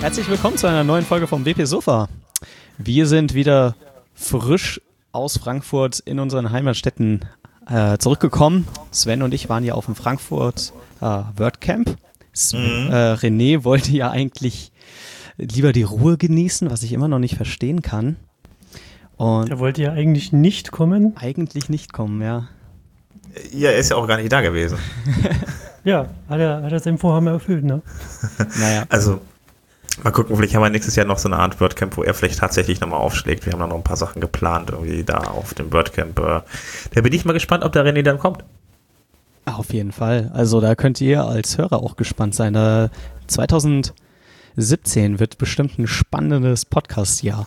Herzlich willkommen zu einer neuen Folge vom WP Sofa. Wir sind wieder frisch aus Frankfurt in unseren Heimatstädten zurückgekommen. Sven und ich waren ja auf dem Frankfurt WordCamp. René wollte ja eigentlich lieber die Ruhe genießen, was ich immer noch nicht verstehen kann. Und der wollte ja eigentlich nicht kommen. Eigentlich nicht kommen, ja. Ja, er ist ja auch gar nicht da gewesen. Ja, hat er sein Vorhaben erfüllt, ne? Naja. Also, mal gucken, vielleicht haben wir nächstes Jahr noch so eine Art WordCamp, wo er vielleicht tatsächlich nochmal aufschlägt. Wir haben da noch ein paar Sachen geplant, irgendwie da auf dem WordCamp. Da bin ich mal gespannt, ob der René dann kommt. Auf jeden Fall. Also da könnt ihr als Hörer auch gespannt sein. 2017 wird bestimmt ein spannendes Podcast-Jahr.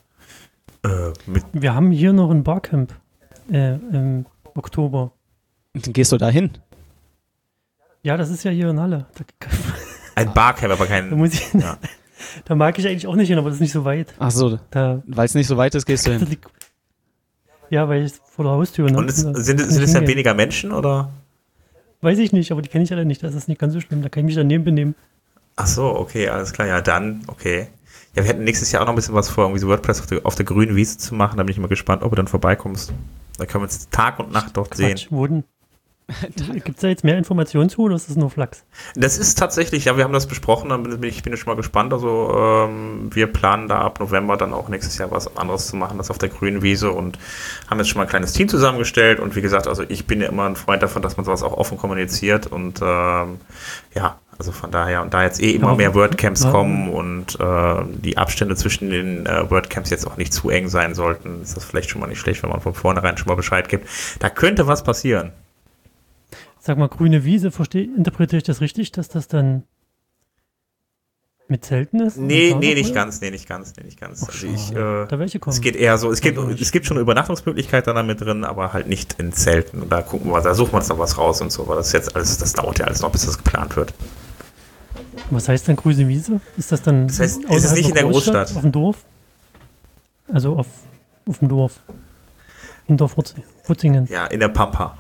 Wir haben hier noch ein Barcamp im Oktober. Gehst du da hin? Ja, das ist ja hier in Halle. Ein Barcamp, aber kein... Da muss ich, ja. Da mag ich eigentlich auch nicht hin, aber das ist nicht so weit. Ach so, weil es nicht so weit ist, gehst du hin. Ja, weil ich vor der Haustür... Ne? Und sind es dann weniger Menschen, oder? Weiß ich nicht, aber die kenne ich alle nicht. Das ist nicht ganz so schlimm. Da kann ich mich daneben benehmen. Ach so, okay, alles klar. Ja, dann, okay. Ja, wir hätten nächstes Jahr auch noch ein bisschen was vor, irgendwie so WordPress auf der grünen Wiese zu machen. Da bin ich mal gespannt, ob du dann vorbeikommst. Da können wir uns Tag und Nacht dort sehen. Wo denn? Gibt es da jetzt mehr Informationen zu oder ist das nur Flachs? Das ist tatsächlich, ja, wir haben das besprochen, ich bin schon mal gespannt. Also wir planen da ab November dann auch nächstes Jahr was anderes zu machen, das auf der grünen Wiese, und haben jetzt schon mal ein kleines Team zusammengestellt. Und wie gesagt, also ich bin ja immer ein Freund davon, dass man sowas auch offen kommuniziert. Und ja, also von daher, und da jetzt immer mehr WordCamps kommen und die Abstände zwischen den WordCamps jetzt auch nicht zu eng sein sollten, ist das vielleicht schon mal nicht schlecht, wenn man von vornherein schon mal Bescheid gibt. Da könnte was passieren. Sag mal, grüne Wiese, interpretiere ich das richtig, dass das dann mit Zelten ist? Nee, nicht ganz. Ach, also da welche kommen? Es geht eher so, es gibt schon eine Übernachtungsmöglichkeit dann damit drin, aber halt nicht in Zelten. Und da suchen wir uns noch was raus und so, weil das jetzt alles, das dauert ja alles noch, bis das geplant wird. Was heißt denn grüne Wiese? Ist das dann das heißt, ist es nicht in der Großstadt? Auf dem Dorf? Also auf dem Dorf. Im Dorf Wutzingen. Ja, in der Pampa.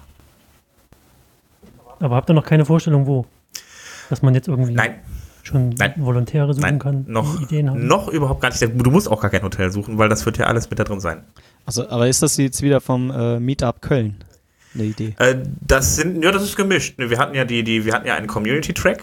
Aber habt ihr noch keine Vorstellung, wo? Dass man jetzt irgendwie schon Volontäre suchen kann? Noch überhaupt gar nicht. Du musst auch gar kein Hotel suchen, weil das wird ja alles mit da drin sein. Also, aber ist das jetzt wieder vom Meetup Köln eine Idee? Das ist gemischt. Wir hatten ja einen Community-Track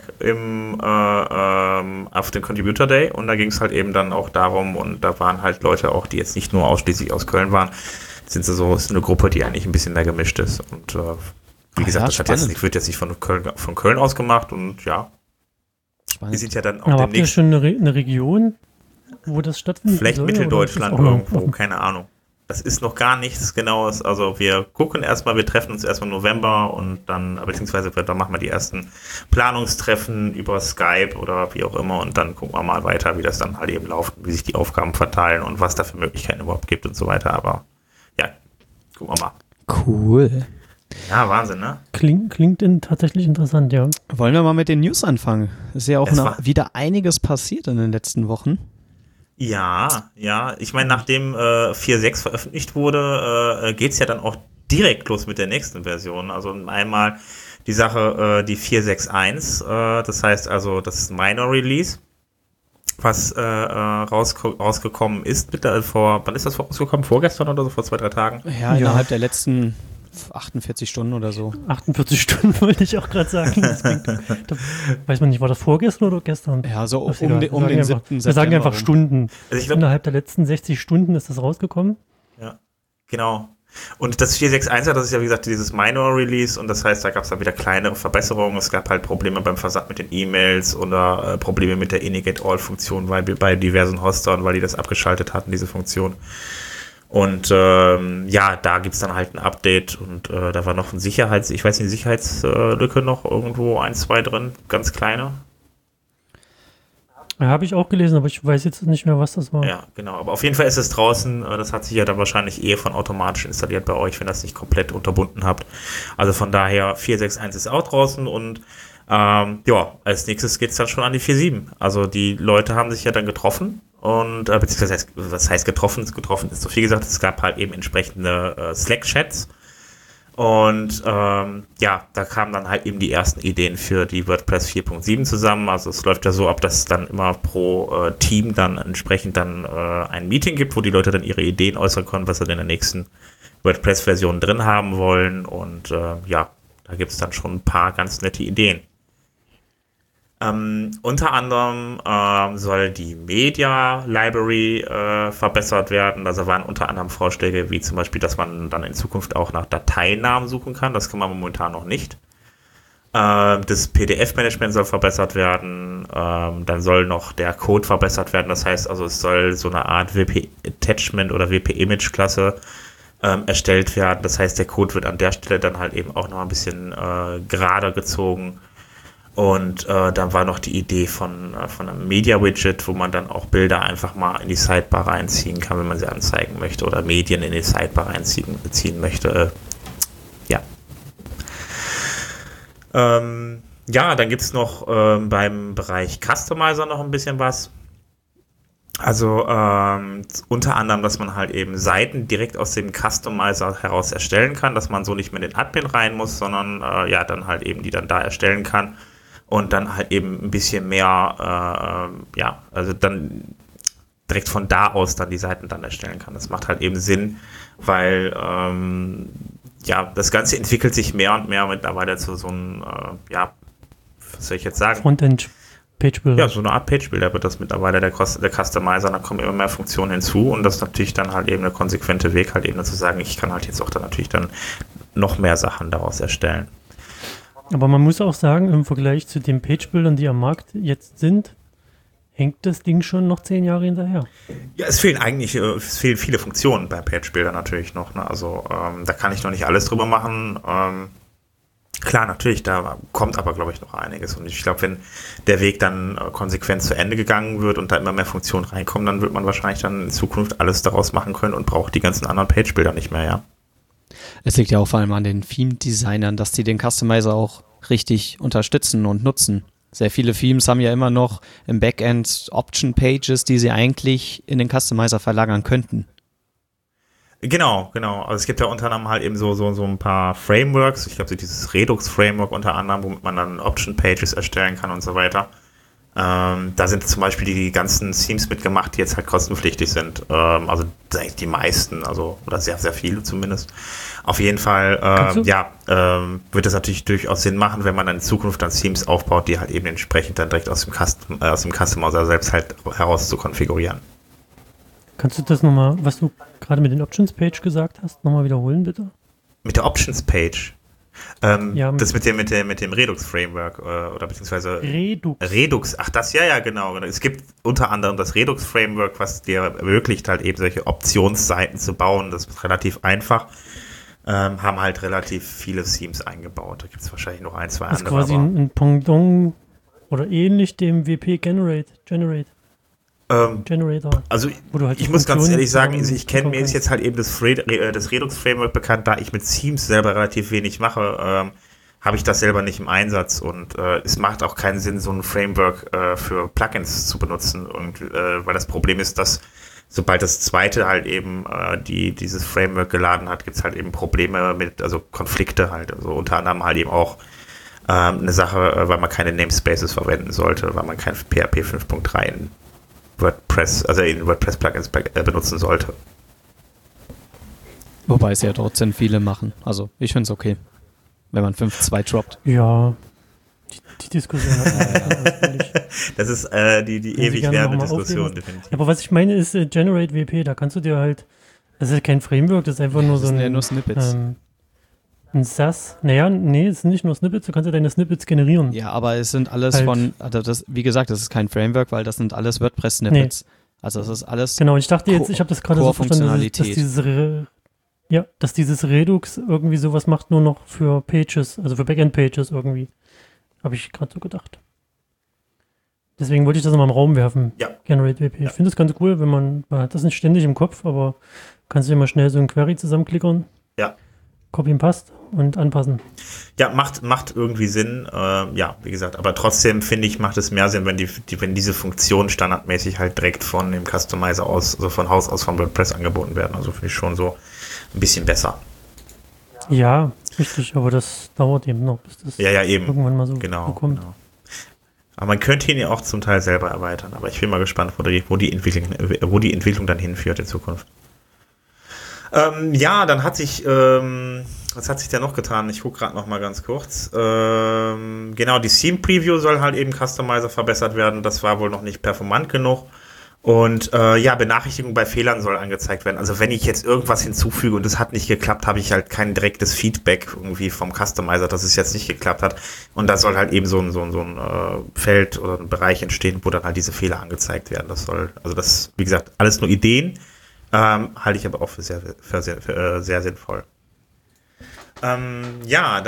auf dem Contributor Day, und da ging es halt eben dann auch darum, und da waren halt Leute auch, die jetzt nicht nur ausschließlich aus Köln waren, ist eine Gruppe, die eigentlich ein bisschen mehr gemischt ist, und wie gesagt, das wird jetzt nicht von Köln aus gemacht, und ja. Spannend. Wir sind ja dann auch aber habt ihr schon eine Region, wo das stattfindet? Vielleicht Mitteldeutschland irgendwo, keine Ahnung. Das ist noch gar nichts Genaues. Also wir treffen uns erstmal im November, und dann, beziehungsweise dann machen wir die ersten Planungstreffen über Skype oder wie auch immer, und dann gucken wir mal weiter, wie das dann halt eben läuft, wie sich die Aufgaben verteilen und was da für Möglichkeiten überhaupt gibt und so weiter. Aber ja, gucken wir mal. Cool. Ja, Wahnsinn, ne? Klingt tatsächlich interessant, ja. Wollen wir mal mit den News anfangen? Ist ja auch wieder einiges passiert in den letzten Wochen. Ja. Ich meine, nachdem 4.6 veröffentlicht wurde, geht es ja dann auch direkt los mit der nächsten Version. Also einmal die Sache, die 4.6.1, das heißt also das Minor Release, was rausgekommen ist. Wann ist das rausgekommen? Vorgestern oder so? Vor 2-3 Tagen? Ja, innerhalb der letzten 48 Stunden oder so. 48 Stunden wollte ich auch gerade sagen. Da weiß man nicht, war das vorgestern oder gestern? Ja, so um den 7. September. Wir sagen einfach Stunden. Also ich glaub, innerhalb der letzten 60 Stunden ist das rausgekommen. Ja, genau. Und das 4.6.1, das ist ja wie gesagt dieses Minor Release, und das heißt, da gab es dann wieder kleinere Verbesserungen. Es gab halt Probleme beim Versand mit den E-Mails oder Probleme mit der Init-All-Funktion bei diversen Hostern, weil die das abgeschaltet hatten, diese Funktion. Und da gibt es dann halt ein Update, und da war noch eine Sicherheitslücke noch irgendwo 1, 2 drin, ganz kleine. Ja, habe ich auch gelesen, aber ich weiß jetzt nicht mehr, was das war. Ja, genau, aber auf jeden Fall ist es draußen, das hat sich ja dann wahrscheinlich von automatisch installiert bei euch, wenn ihr das nicht komplett unterbunden habt. Also von daher, 4.6.1 ist auch draußen, und als nächstes geht es dann schon an die 4.7. Also die Leute haben sich ja dann getroffen, und beziehungsweise, was heißt getroffen? Getroffen ist so viel gesagt, es gab halt eben entsprechende Slack-Chats, Und da kamen dann halt eben die ersten Ideen für die WordPress 4.7 zusammen. Also es läuft ja so ab, dass es dann immer pro Team dann entsprechend dann ein Meeting gibt, wo die Leute dann ihre Ideen äußern können, was sie in der nächsten WordPress-Version drin haben wollen. Und da gibt es dann schon ein paar ganz nette Ideen. Unter anderem soll die Media Library verbessert werden. Also waren unter anderem Vorschläge, wie zum Beispiel, dass man dann in Zukunft auch nach Dateinamen suchen kann. Das kann man momentan noch nicht. Das PDF-Management soll verbessert werden. Dann soll noch der Code verbessert werden. Das heißt also, es soll so eine Art WP-Attachment oder WP-Image-Klasse erstellt werden. Das heißt, der Code wird an der Stelle dann halt eben auch noch ein bisschen gerader gezogen. Und dann war noch die Idee von einem Media-Widget, wo man dann auch Bilder einfach mal in die Sidebar reinziehen kann, wenn man sie anzeigen möchte, oder Medien in die Sidebar reinziehen möchte. Dann gibt es noch beim Bereich Customizer noch ein bisschen was. Also unter anderem, dass man halt eben Seiten direkt aus dem Customizer heraus erstellen kann, dass man so nicht mehr in den Admin rein muss, sondern dann halt eben die dann da erstellen kann. Und dann halt eben ein bisschen mehr, also dann direkt von da aus dann die Seiten dann erstellen kann. Das macht halt eben Sinn, weil das Ganze entwickelt sich mehr und mehr mittlerweile zu so einem, was soll ich jetzt sagen? Frontend-Page-Builder. Ja, so eine Art Page-Builder wird das mittlerweile der Customizer, da kommen immer mehr Funktionen hinzu und das ist natürlich dann halt eben der konsequente Weg, halt eben zu sagen, ich kann halt jetzt auch dann natürlich dann noch mehr Sachen daraus erstellen. Aber man muss auch sagen, im Vergleich zu den Page-Bildern, die am Markt jetzt sind, hängt das Ding schon noch 10 Jahre hinterher. Ja, es fehlen viele Funktionen bei Page-Bildern natürlich noch. Ne? Also da kann ich noch nicht alles drüber machen. Klar, natürlich, da kommt aber, glaube ich, noch einiges. Und ich glaube, wenn der Weg dann konsequent zu Ende gegangen wird und da immer mehr Funktionen reinkommen, dann wird man wahrscheinlich dann in Zukunft alles daraus machen können und braucht die ganzen anderen Page-Bilder nicht mehr, ja. Es liegt ja auch vor allem an den Theme-Designern, dass die den Customizer auch richtig unterstützen und nutzen. Sehr viele Themes haben ja immer noch im Backend Option-Pages, die sie eigentlich in den Customizer verlagern könnten. Genau. Also es gibt ja unter anderem halt eben so ein paar Frameworks. Ich glaube, so dieses Redux-Framework unter anderem, womit man dann Option-Pages erstellen kann und so weiter. Da sind zum Beispiel die ganzen Themes mitgemacht, die jetzt halt kostenpflichtig sind. Also eigentlich die meisten, oder sehr, sehr viele zumindest. Auf jeden Fall, wird das natürlich durchaus Sinn machen, wenn man dann in Zukunft dann Themes aufbaut, die halt eben entsprechend dann direkt aus dem Customizer selbst halt heraus zu konfigurieren. Kannst du das nochmal, was du gerade mit den Options-Page gesagt hast, nochmal wiederholen, bitte? Mit der Options-Page? Das mit dem Redux-Framework oder beziehungsweise Redux, ach das, ja, genau. Es gibt unter anderem das Redux-Framework, was dir ermöglicht, halt eben solche Optionsseiten zu bauen. Das ist relativ einfach. Haben halt relativ viele Themes eingebaut. Da gibt es wahrscheinlich noch ein, zwei andere. Das ist quasi ein Pendant oder ähnlich dem WP Generator. Also halt ich muss ganz ehrlich sagen, ich kenne mir jetzt halt eben das Redux-Framework bekannt, da ich mit Themes selber relativ wenig mache, habe ich das selber nicht im Einsatz und es macht auch keinen Sinn, so ein Framework für Plugins zu benutzen und weil das Problem ist, dass sobald das zweite halt eben dieses Framework geladen hat, gibt es halt eben Probleme also Konflikte halt, also unter anderem halt eben auch eine Sache, weil man keine Namespaces verwenden sollte, weil man kein PHP 5.3 in WordPress-Plugins benutzen sollte. Wobei es ja trotzdem viele machen. Also ich finde es okay, wenn man 5.2 droppt. Ja, die Diskussion hat man Das ist die ewig währende Diskussion, definitiv. Aber was ich meine ist Generate WP, da kannst du dir halt, das ist ja kein Framework, das ist einfach nur so nur Snippets. Ein SAS. Es sind nicht nur Snippets, du kannst ja deine Snippets generieren. Ja, aber es sind alles wie gesagt, das ist kein Framework, weil das sind alles WordPress-Snippets. Nee. Also das ist alles. Genau, ich dachte jetzt, ich habe das gerade so verstanden, dass dieses Redux irgendwie sowas macht, nur noch für Pages, also für Backend-Pages irgendwie. Habe ich gerade so gedacht. Deswegen wollte ich das nochmal im Raum werfen. Ja. Generate WP. Ich finde das ganz cool, man hat das nicht ständig im Kopf, aber kannst du dir mal schnell so ein Query zusammenklickern. Ja. Copy and Paste und anpassen. Ja, macht irgendwie Sinn. Wie gesagt, aber trotzdem finde ich, macht es mehr Sinn, wenn diese Funktionen standardmäßig halt direkt von dem Customizer aus, also von Haus aus von WordPress angeboten werden. Also finde ich schon so ein bisschen besser. Ja, richtig, aber das dauert eben noch, bis das eben. irgendwann mal so kommt. Genau. Aber man könnte ihn ja auch zum Teil selber erweitern. Aber ich bin mal gespannt, wo die Entwicklung dann hinführt in Zukunft. Dann hat sich, was hat sich da noch getan? Ich gucke gerade noch mal ganz kurz. Genau, die Theme Preview soll halt eben Customizer verbessert werden. Das war wohl noch nicht performant genug. Und Benachrichtigung bei Fehlern soll angezeigt werden. Also wenn ich jetzt irgendwas hinzufüge und es hat nicht geklappt, habe ich halt kein direktes Feedback irgendwie vom Customizer, dass es jetzt nicht geklappt hat. Und da soll halt eben so ein Feld oder ein Bereich entstehen, wo dann halt diese Fehler angezeigt werden. Das, wie gesagt, alles nur Ideen, halte ich aber auch für sehr sinnvoll. Dann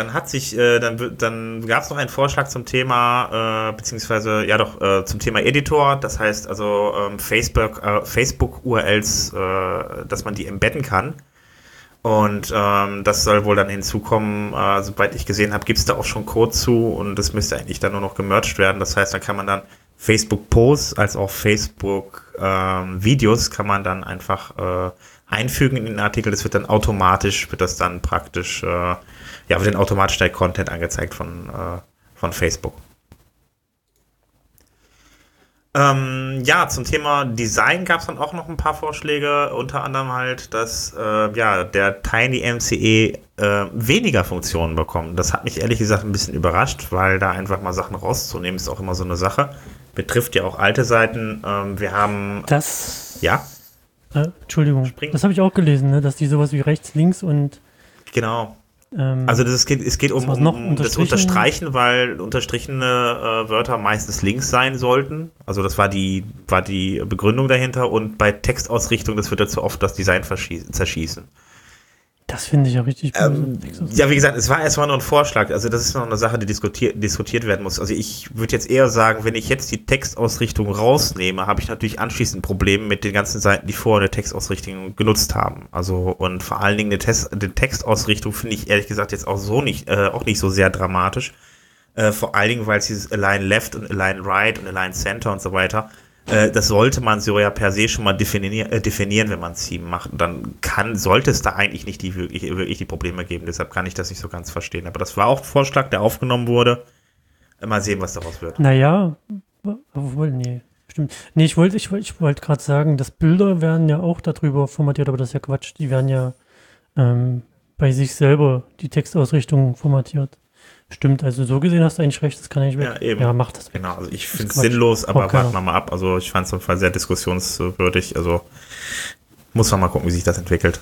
gab es noch einen Vorschlag zum Thema, zum Thema Editor, das heißt also Facebook-URLs, dass man die embedden kann. Und das soll wohl dann hinzukommen, soweit ich gesehen habe, gibt es da auch schon Code zu und das müsste eigentlich dann nur noch gemerged werden. Das heißt, da kann man dann Facebook-Posts als auch Facebook-Videos kann man dann einfach einfügen in den Artikel. Das wird dann automatisch, wird dann automatisch der Content angezeigt von Facebook. Zum Thema Design gab es dann auch noch ein paar Vorschläge, unter anderem halt, dass der Tiny MCE weniger Funktionen bekommt. Das hat mich ehrlich gesagt ein bisschen überrascht, weil da einfach mal Sachen rauszunehmen ist auch immer so eine Sache. Betrifft ja auch alte Seiten. Wir haben... Entschuldigung, das habe ich auch gelesen, ne? Dass die sowas wie rechts, links und... Genau. Also es geht um das Unterstreichen, weil unterstrichene Wörter meistens links sein sollten. Also das war die Begründung dahinter. Und bei Textausrichtung, das wird dazu oft das Design zerschießen. Das finde ich ja richtig böse. Wie gesagt, es war erstmal nur ein Vorschlag. Also das ist noch eine Sache, die diskutiert werden muss. Also ich würde jetzt eher sagen, wenn ich jetzt die Textausrichtung rausnehme, habe ich natürlich anschließend ein Problem mit den ganzen Seiten, die vorher eine Textausrichtung genutzt haben. Also und vor allen Dingen die Textausrichtung finde ich ehrlich gesagt jetzt auch nicht so sehr dramatisch. Vor allen Dingen, weil es dieses Align Left und Align Right und Align Center und so weiter, das sollte man so ja per se schon mal definieren, wenn man es Theme macht. Und dann sollte es da eigentlich nicht wirklich die Probleme geben. Deshalb kann ich das nicht so ganz verstehen. Aber das war auch ein Vorschlag, der aufgenommen wurde. Mal sehen, was daraus wird. Naja, obwohl, nee, stimmt. Nee, ich wollte gerade sagen, dass Bilder werden ja auch darüber formatiert, aber das ist ja Quatsch. Die werden ja bei sich selber die Textausrichtung formatiert. Stimmt, also so gesehen hast du eigentlich recht, das kann ich weg. Ja, eben. Ja, mach das weg. Genau, also ich finde es sinnlos, aber warten wir mal ab. Also ich fand es auf jeden Fall sehr diskussionswürdig. Also muss man mal gucken, wie sich das entwickelt.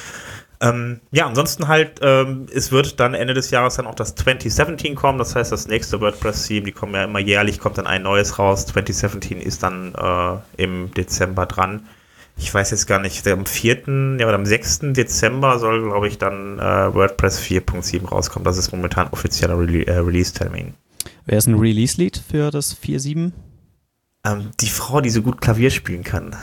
Ansonsten halt, es wird dann Ende des Jahres dann auch das 2017 kommen, das heißt das nächste WordPress-Theme, die kommen ja immer jährlich, kommt dann ein neues raus. 2017 ist dann im Dezember dran. Ich weiß jetzt gar nicht, am 4. oder am 6. Dezember soll, glaube ich, dann WordPress 4.7 rauskommen. Das ist momentan offizieller Release-Termin. Wer ist ein Release-Lead für das 4.7? Die Frau, die so gut Klavier spielen kann.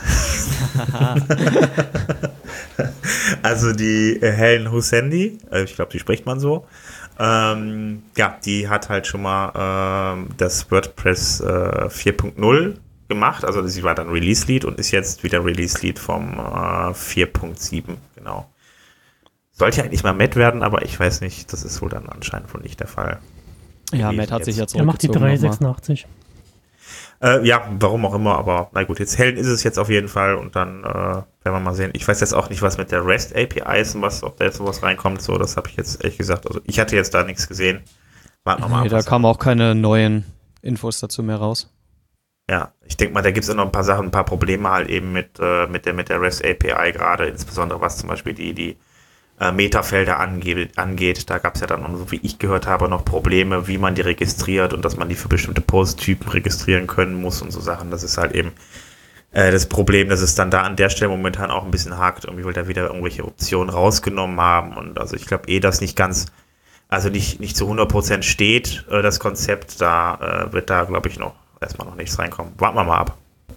Also die Helen Hussendi, ich glaube, die spricht man so. Die hat halt schon mal das WordPress 4.0 gemacht, also sie war dann Release-Lead und ist jetzt wieder Release-Lead vom 4.7, genau. Sollte eigentlich mal Matt werden, aber ich weiß nicht, das ist wohl dann anscheinend wohl nicht der Fall. Ja, Matt hat sich jetzt er macht die 386. Warum auch immer, aber na gut, jetzt Helen ist es jetzt auf jeden Fall und dann werden wir mal sehen. Ich weiß jetzt auch nicht, was mit der REST API ist und ob da jetzt sowas reinkommt, so, das habe ich jetzt ehrlich gesagt, also ich hatte jetzt da nichts gesehen. Warten wir mal ab. Da kamen auch keine neuen Infos dazu mehr raus. Ja, ich denke mal, da gibt es noch ein paar Probleme halt eben mit der REST API gerade, insbesondere was zum Beispiel die Metafelder angeht. Da gab es ja dann, so wie ich gehört habe, noch Probleme, wie man die registriert und dass man die für bestimmte Posttypen registrieren können muss und so Sachen. Das ist halt eben das Problem, dass es dann da an der Stelle momentan auch ein bisschen hakt, irgendwie, weil da wieder irgendwelche Optionen rausgenommen haben und also ich glaube das nicht ganz, also nicht zu 100% steht, das Konzept, da wird da, glaube ich, erstmal noch nichts reinkommen. Warten wir mal ab.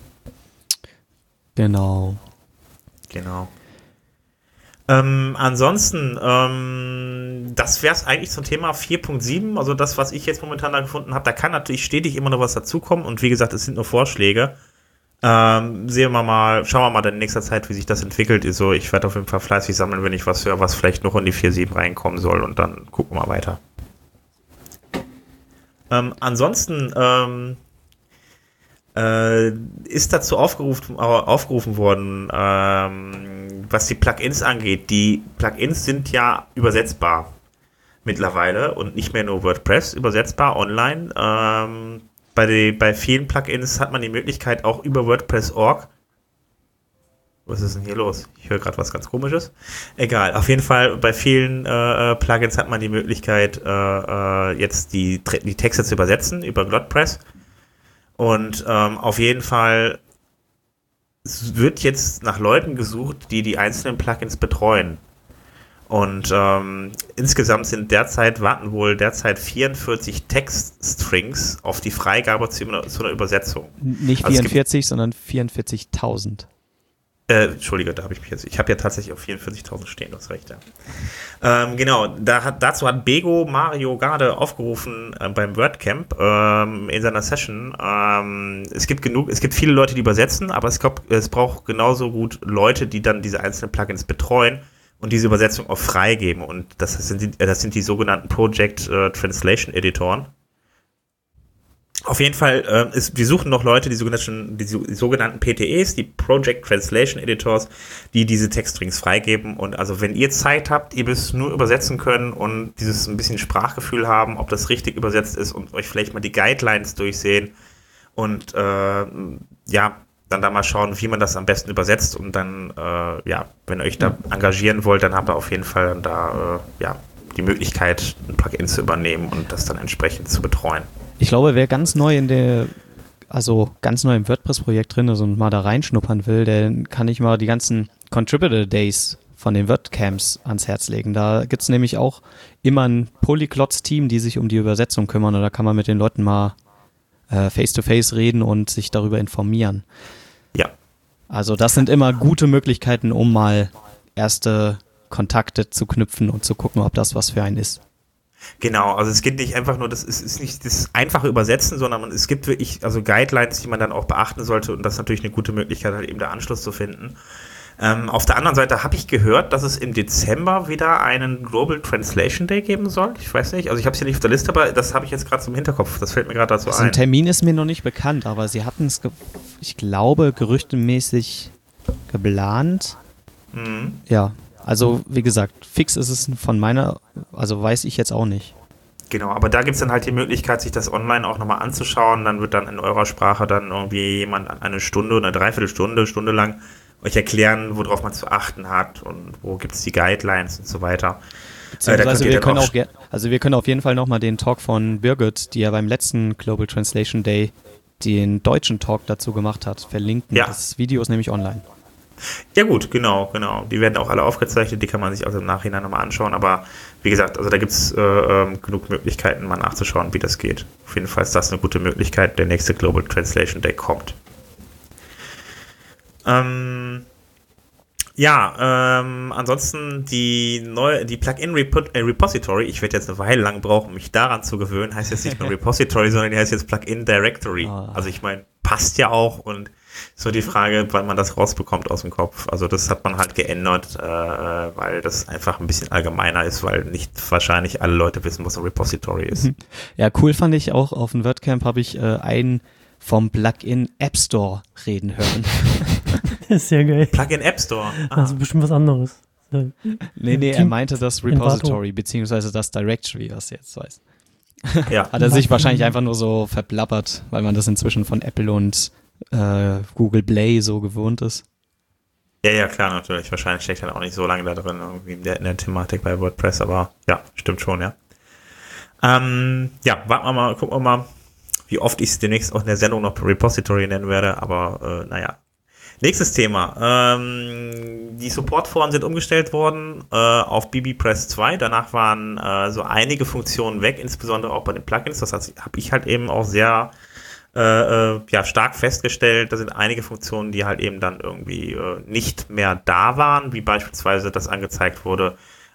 Genau. Ansonsten, das wäre es eigentlich zum Thema 4.7, also das, was ich jetzt momentan da gefunden habe, da kann natürlich stetig immer noch was dazukommen und wie gesagt, es sind nur Vorschläge. schauen wir mal dann in nächster Zeit, wie sich das entwickelt. Also ich werde auf jeden Fall fleißig sammeln, wenn ich was höre, was vielleicht noch in die 4.7 reinkommen soll, und dann gucken wir mal weiter. Ansonsten ist dazu aufgerufen worden, was die Plugins angeht. Die Plugins sind ja übersetzbar mittlerweile und nicht mehr nur WordPress übersetzbar online. Bei vielen Plugins hat man die Möglichkeit, auch über WordPress.org. Was ist denn hier los? Ich höre gerade was ganz Komisches. Egal, auf jeden Fall bei vielen Plugins hat man die Möglichkeit, jetzt die Texte zu übersetzen über WordPress. Und auf jeden Fall wird jetzt nach Leuten gesucht, die einzelnen Plugins betreuen. Und insgesamt warten wohl derzeit 44 Textstrings auf die Freigabe zu einer Übersetzung. Nicht 44, sondern 44.000. Entschuldige, ich habe ja tatsächlich auf 44.000 stehen, du hast recht, ja. Genau, dazu hat Bego Mario Garde aufgerufen beim WordCamp in seiner Session. Es gibt viele Leute, die übersetzen, aber es braucht genauso gut Leute, die dann diese einzelnen Plugins betreuen und diese Übersetzung auch freigeben. Und das sind die sogenannten Project Translation Editoren. Auf jeden Fall, wir suchen noch Leute, die sogenannten PTEs, die Project Translation Editors, die diese Textstrings freigeben. Und also wenn ihr Zeit habt, ihr müsst nur übersetzen können und dieses ein bisschen Sprachgefühl haben, ob das richtig übersetzt ist, und euch vielleicht mal die Guidelines durchsehen und dann da mal schauen, wie man das am besten übersetzt. Und dann, wenn ihr euch da engagieren wollt, dann habt ihr auf jeden Fall dann da die Möglichkeit, ein Plugin zu übernehmen und das dann entsprechend zu betreuen. Ich glaube, wer ganz neu im WordPress-Projekt drin ist und mal da reinschnuppern will, der kann ich mal die ganzen Contributor Days von den WordCamps ans Herz legen. Da gibt es nämlich auch immer ein Polyglots-Team, die sich um die Übersetzung kümmern, und da kann man mit den Leuten mal face-to-face reden und sich darüber informieren. Ja. Also das sind immer gute Möglichkeiten, um mal erste Kontakte zu knüpfen und zu gucken, ob das was für einen ist. Genau, also es geht nicht einfach nur, das ist nicht das einfache Übersetzen, sondern es gibt wirklich Guidelines, die man dann auch beachten sollte, und das ist natürlich eine gute Möglichkeit, halt eben da Anschluss zu finden. Auf der anderen Seite habe ich gehört, dass es im Dezember wieder einen Global Translation Day geben soll. Ich weiß nicht, also ich habe es hier nicht auf der Liste, aber das habe ich jetzt gerade zum Hinterkopf, das fällt mir gerade dazu ein. Ein Termin ist mir noch nicht bekannt, aber sie hatten es, ich glaube, gerüchtemäßig geplant. Mhm. Ja. Also, wie gesagt, fix ist es weiß ich jetzt auch nicht. Genau, aber da gibt es dann halt die Möglichkeit, sich das online auch nochmal anzuschauen. Dann wird dann in eurer Sprache dann irgendwie jemand eine Stunde oder eine Dreiviertelstunde lang euch erklären, worauf man zu achten hat und wo gibt es die Guidelines und so weiter. Beziehungsweise wir können auf jeden Fall nochmal den Talk von Birgit, die ja beim letzten Global Translation Day den deutschen Talk dazu gemacht hat, verlinken. Ja. Das Video ist nämlich online. Ja gut, genau. Die werden auch alle aufgezeichnet, die kann man sich also im Nachhinein nochmal anschauen, aber wie gesagt, also da gibt es genug Möglichkeiten, mal nachzuschauen, wie das geht. Auf jeden Fall ist das eine gute Möglichkeit, der nächste Global Translation Day kommt. Ansonsten die Plugin Repository, ich werde jetzt eine Weile lang brauchen, mich daran zu gewöhnen, heißt jetzt nicht nur Repository, sondern die heißt jetzt Plugin Directory. Oh. Also ich meine, passt ja auch, und so die Frage, wann man das rausbekommt aus dem Kopf. Also das hat man halt geändert, weil das einfach ein bisschen allgemeiner ist, weil nicht wahrscheinlich alle Leute wissen, was ein Repository ist. Ja, cool fand ich auch, auf dem WordCamp habe ich einen vom Plugin App Store reden hören. Das ist sehr geil. Plugin App Store? Ah. Das ist bestimmt was anderes. Nee, er meinte das Repository, beziehungsweise das Directory, was du jetzt weißt. Ja. Hat er sich wahrscheinlich einfach nur so verblabbert, weil man das inzwischen von Apple und Google Play so gewohnt ist. Ja, klar, natürlich. Wahrscheinlich steckt er auch nicht so lange da drin, irgendwie in der Thematik bei WordPress, aber ja, stimmt schon, ja. Warten wir mal, gucken wir mal, wie oft ich es demnächst auch in der Sendung noch Repository nennen werde, aber naja. Nächstes Thema. Die Supportforen sind umgestellt worden auf bbPress 2. Danach waren so einige Funktionen weg, insbesondere auch bei den Plugins. Das habe ich halt eben auch sehr stark festgestellt. Da sind einige Funktionen, die halt eben dann irgendwie nicht mehr da waren, wie beispielsweise, dass angezeigt wurde,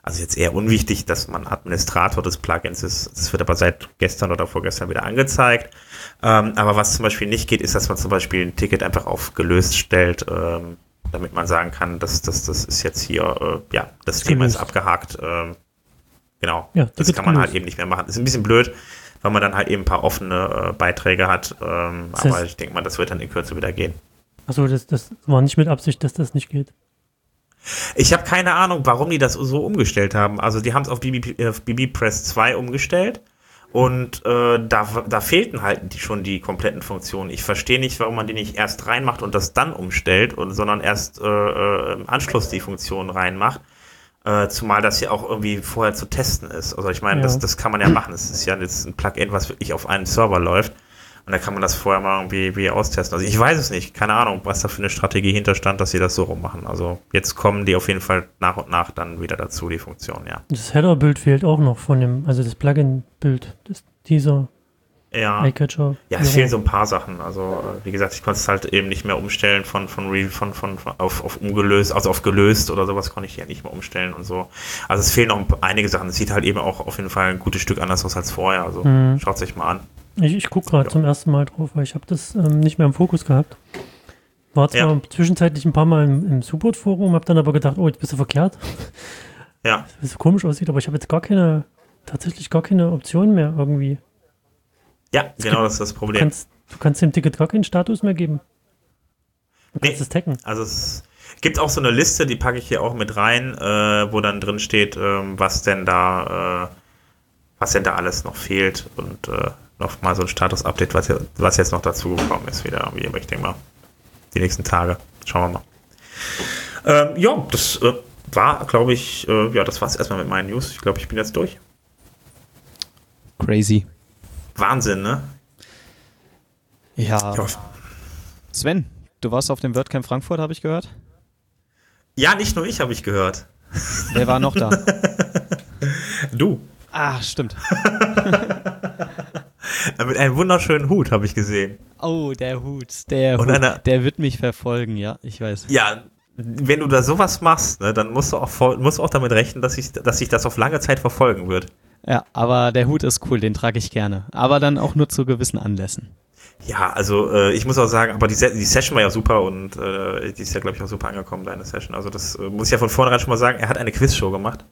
Also jetzt eher unwichtig, dass man Administrator des Plugins ist. Das wird aber seit gestern oder vorgestern wieder angezeigt. Aber was zum Beispiel nicht geht, ist, dass man zum Beispiel ein Ticket einfach auf gelöst stellt, damit man sagen kann, das ist jetzt hier, das Thema ist abgehakt. Genau, ja, das kann man halt eben nicht mehr machen. Ist ein bisschen blöd, weil man dann halt eben ein paar offene Beiträge hat. Aber ich denke mal, das wird dann in Kürze wieder gehen. Achso, das war nicht mit Absicht, dass das nicht geht. Ich habe keine Ahnung, warum die das so umgestellt haben. Also die haben es auf bbPress 2 umgestellt und da fehlten halt schon die kompletten Funktionen. Ich verstehe nicht, warum man die nicht erst reinmacht und das dann umstellt, sondern erst im Anschluss die Funktionen reinmacht. Zumal das ja auch irgendwie vorher zu testen ist. Also ich meine, das kann man ja machen. Es ist ja jetzt ein Plugin, was wirklich auf einem Server läuft. Und da kann man das vorher mal irgendwie austesten. Also ich weiß es nicht. Keine Ahnung, was da für eine Strategie hinterstand, dass sie das so rummachen. Also jetzt kommen die auf jeden Fall nach und nach dann wieder dazu, die Funktion, ja. Das Header-Bild fehlt auch noch also das Plugin-Bild, dieser iCatcher. Ja, es fehlen so ein paar Sachen. Also wie gesagt, ich konnte es halt eben nicht mehr umstellen auf ungelöst, also auf gelöst oder sowas konnte ich ja nicht mehr umstellen und so. Also es fehlen noch einige Sachen. Es sieht halt eben auch auf jeden Fall ein gutes Stück anders aus als vorher. Also schaut es euch mal an. Ich gucke gerade zum ersten Mal drauf, weil ich habe das nicht mehr im Fokus gehabt. War zwar zwischenzeitlich ein paar Mal im Support-Forum, habe dann aber gedacht, jetzt bist du verkehrt. Ja. Weil es so komisch aussieht, aber ich habe jetzt tatsächlich gar keine Option mehr irgendwie. Ja, genau, das ist das Problem. Du kannst dem Ticket gar keinen Status mehr geben. Du kannst es taggen. Also es gibt auch so eine Liste, die packe ich hier auch mit rein, wo dann drin steht, was denn da alles noch fehlt und noch mal so ein Status-Update, was jetzt noch dazu gekommen ist wieder. Aber ich denke mal, die nächsten Tage. Schauen wir mal. Das war, glaube ich, das war es erstmal mit meinen News. Ich glaube, ich bin jetzt durch. Crazy. Wahnsinn, ne? Ja. Sven, du warst auf dem WordCamp Frankfurt, habe ich gehört? Ja, nicht nur ich, habe ich gehört. Wer war noch da? Du. Ah, stimmt. Mit einem wunderschönen Hut, habe ich gesehen. Oh, der Hut. Der wird mich verfolgen, ja, ich weiß. Ja, wenn du da sowas machst, ne, dann musst du auch damit rechnen, dass sich das auf lange Zeit verfolgen wird. Ja, aber der Hut ist cool, den trage ich gerne. Aber dann auch nur zu gewissen Anlässen. Ja, also ich muss auch sagen, aber die Session war ja super und die ist ja, glaube ich, auch super angekommen, deine Session. Also das muss ich ja von vornherein schon mal sagen, er hat eine Quizshow gemacht.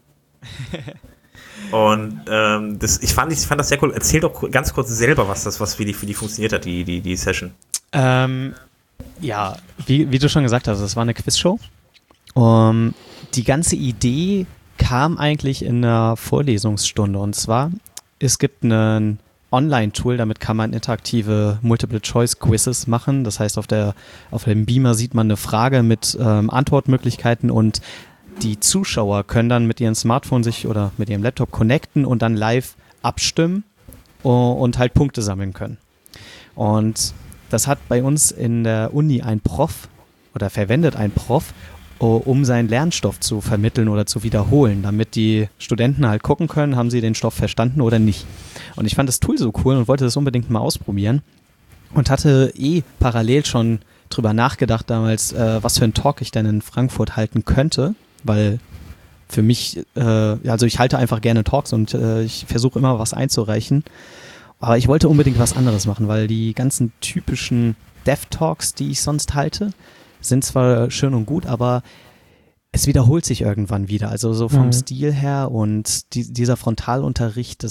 Und ich fand das sehr cool. Erzähl doch ganz kurz selber, wie die funktioniert hat, die Session. Ja, wie du schon gesagt hast, es war eine Quizshow. Die ganze Idee kam eigentlich in einer Vorlesungsstunde. Und zwar, es gibt ein Online-Tool, damit kann man interaktive Multiple-Choice-Quizzes machen. Das heißt, auf dem Beamer sieht man eine Frage mit Antwortmöglichkeiten und die Zuschauer können dann mit ihrem Smartphone oder mit ihrem Laptop connecten und dann live abstimmen und halt Punkte sammeln können. Und das hat bei uns in der Uni verwendet ein Prof, um seinen Lernstoff zu vermitteln oder zu wiederholen, damit die Studenten halt gucken können, haben sie den Stoff verstanden oder nicht. Und ich fand das Tool so cool und wollte das unbedingt mal ausprobieren und hatte parallel schon drüber nachgedacht damals, was für einen Talk ich denn in Frankfurt halten könnte, weil für mich, also ich halte einfach gerne Talks und ich versuche immer was einzureichen, aber ich wollte unbedingt was anderes machen, weil die ganzen typischen Dev-Talks, die ich sonst halte, sind zwar schön und gut, aber es wiederholt sich irgendwann wieder, also so vom Stil her und dieser Frontalunterricht,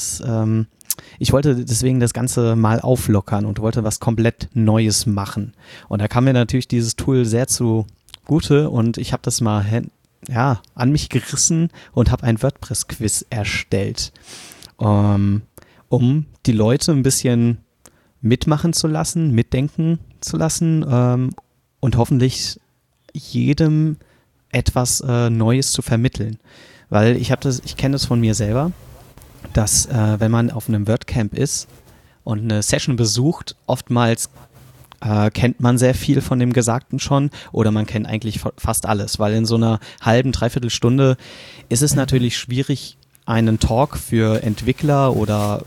ich wollte deswegen das Ganze mal auflockern und wollte was komplett Neues machen. Und da kam mir natürlich dieses Tool sehr zugute und ich habe das mal an mich gerissen und habe ein WordPress-Quiz erstellt, um die Leute ein bisschen mitmachen zu lassen, mitdenken zu lassen und hoffentlich jedem etwas Neues zu vermitteln. Weil ich kenne das von mir selber, dass wenn man auf einem WordCamp ist und eine Session besucht, oftmals kennt man sehr viel von dem Gesagten schon oder man kennt eigentlich fast alles, weil in so einer halben, dreiviertel Stunde ist es natürlich schwierig, einen Talk für Entwickler oder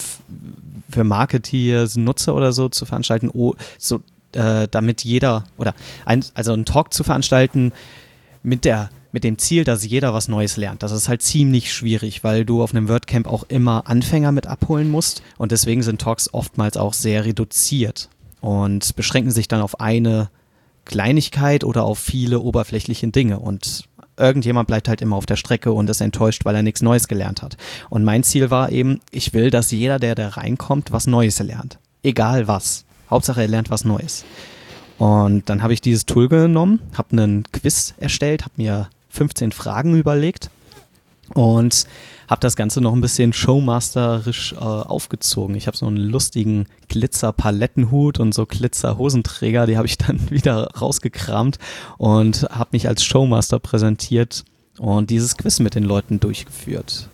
für Marketeers, Nutzer oder so zu veranstalten, damit jeder also einen Talk zu veranstalten mit der mit dem Ziel, dass jeder was Neues lernt. Das ist halt ziemlich schwierig, weil du auf einem WordCamp auch immer Anfänger mit abholen musst und deswegen sind Talks oftmals auch sehr reduziert und beschränken sich dann auf eine Kleinigkeit oder auf viele oberflächliche Dinge und irgendjemand bleibt halt immer auf der Strecke und ist enttäuscht, weil er nichts Neues gelernt hat. Und mein Ziel war eben, ich will, dass jeder, der da reinkommt, was Neues lernt. Egal was. Hauptsache, er lernt was Neues. Und dann habe ich dieses Tool genommen, habe einen Quiz erstellt, habe mir 15 Fragen überlegt und habe das Ganze noch ein bisschen showmasterisch aufgezogen. Ich habe so einen lustigen Glitzer-Palettenhut und so Glitzer-Hosenträger, die habe ich dann wieder rausgekramt und habe mich als Showmaster präsentiert und dieses Quiz mit den Leuten durchgeführt.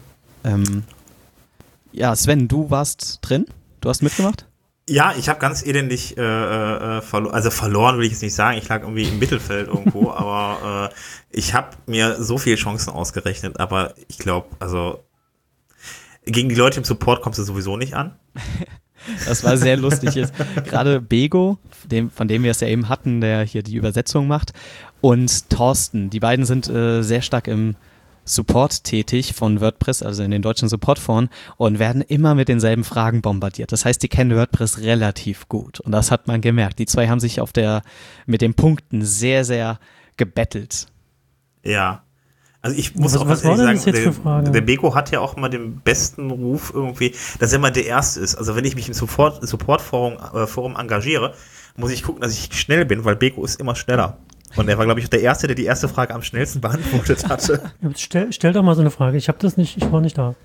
Ja, Sven, du warst drin? Du hast mitgemacht? Ja, ich habe ganz elendig verloren will ich jetzt nicht sagen, ich lag irgendwie im Mittelfeld irgendwo, aber ich habe mir so viele Chancen ausgerechnet, aber ich glaube, also gegen die Leute im Support kommst du sowieso nicht an. Das war sehr lustig jetzt. Gerade Bego, von dem wir es ja eben hatten, der hier die Übersetzung macht, und Thorsten, die beiden sind sehr stark im Support tätig von WordPress, also in den deutschen Supportforen und werden immer mit denselben Fragen bombardiert. Das heißt, die kennen WordPress relativ gut und das hat man gemerkt. Die zwei haben sich mit den Punkten sehr, sehr gebettelt. Ja. Also ich muss auch ganz ehrlich sagen, der Beko hat ja auch mal den besten Ruf irgendwie, dass er mal der Erste ist. Also wenn ich mich im Support-Forum engagiere, muss ich gucken, dass ich schnell bin, weil Beko ist immer schneller. Und er war, glaube ich, der Erste, der die erste Frage am schnellsten beantwortet hatte. Stell doch mal so eine Frage. Ich war nicht da.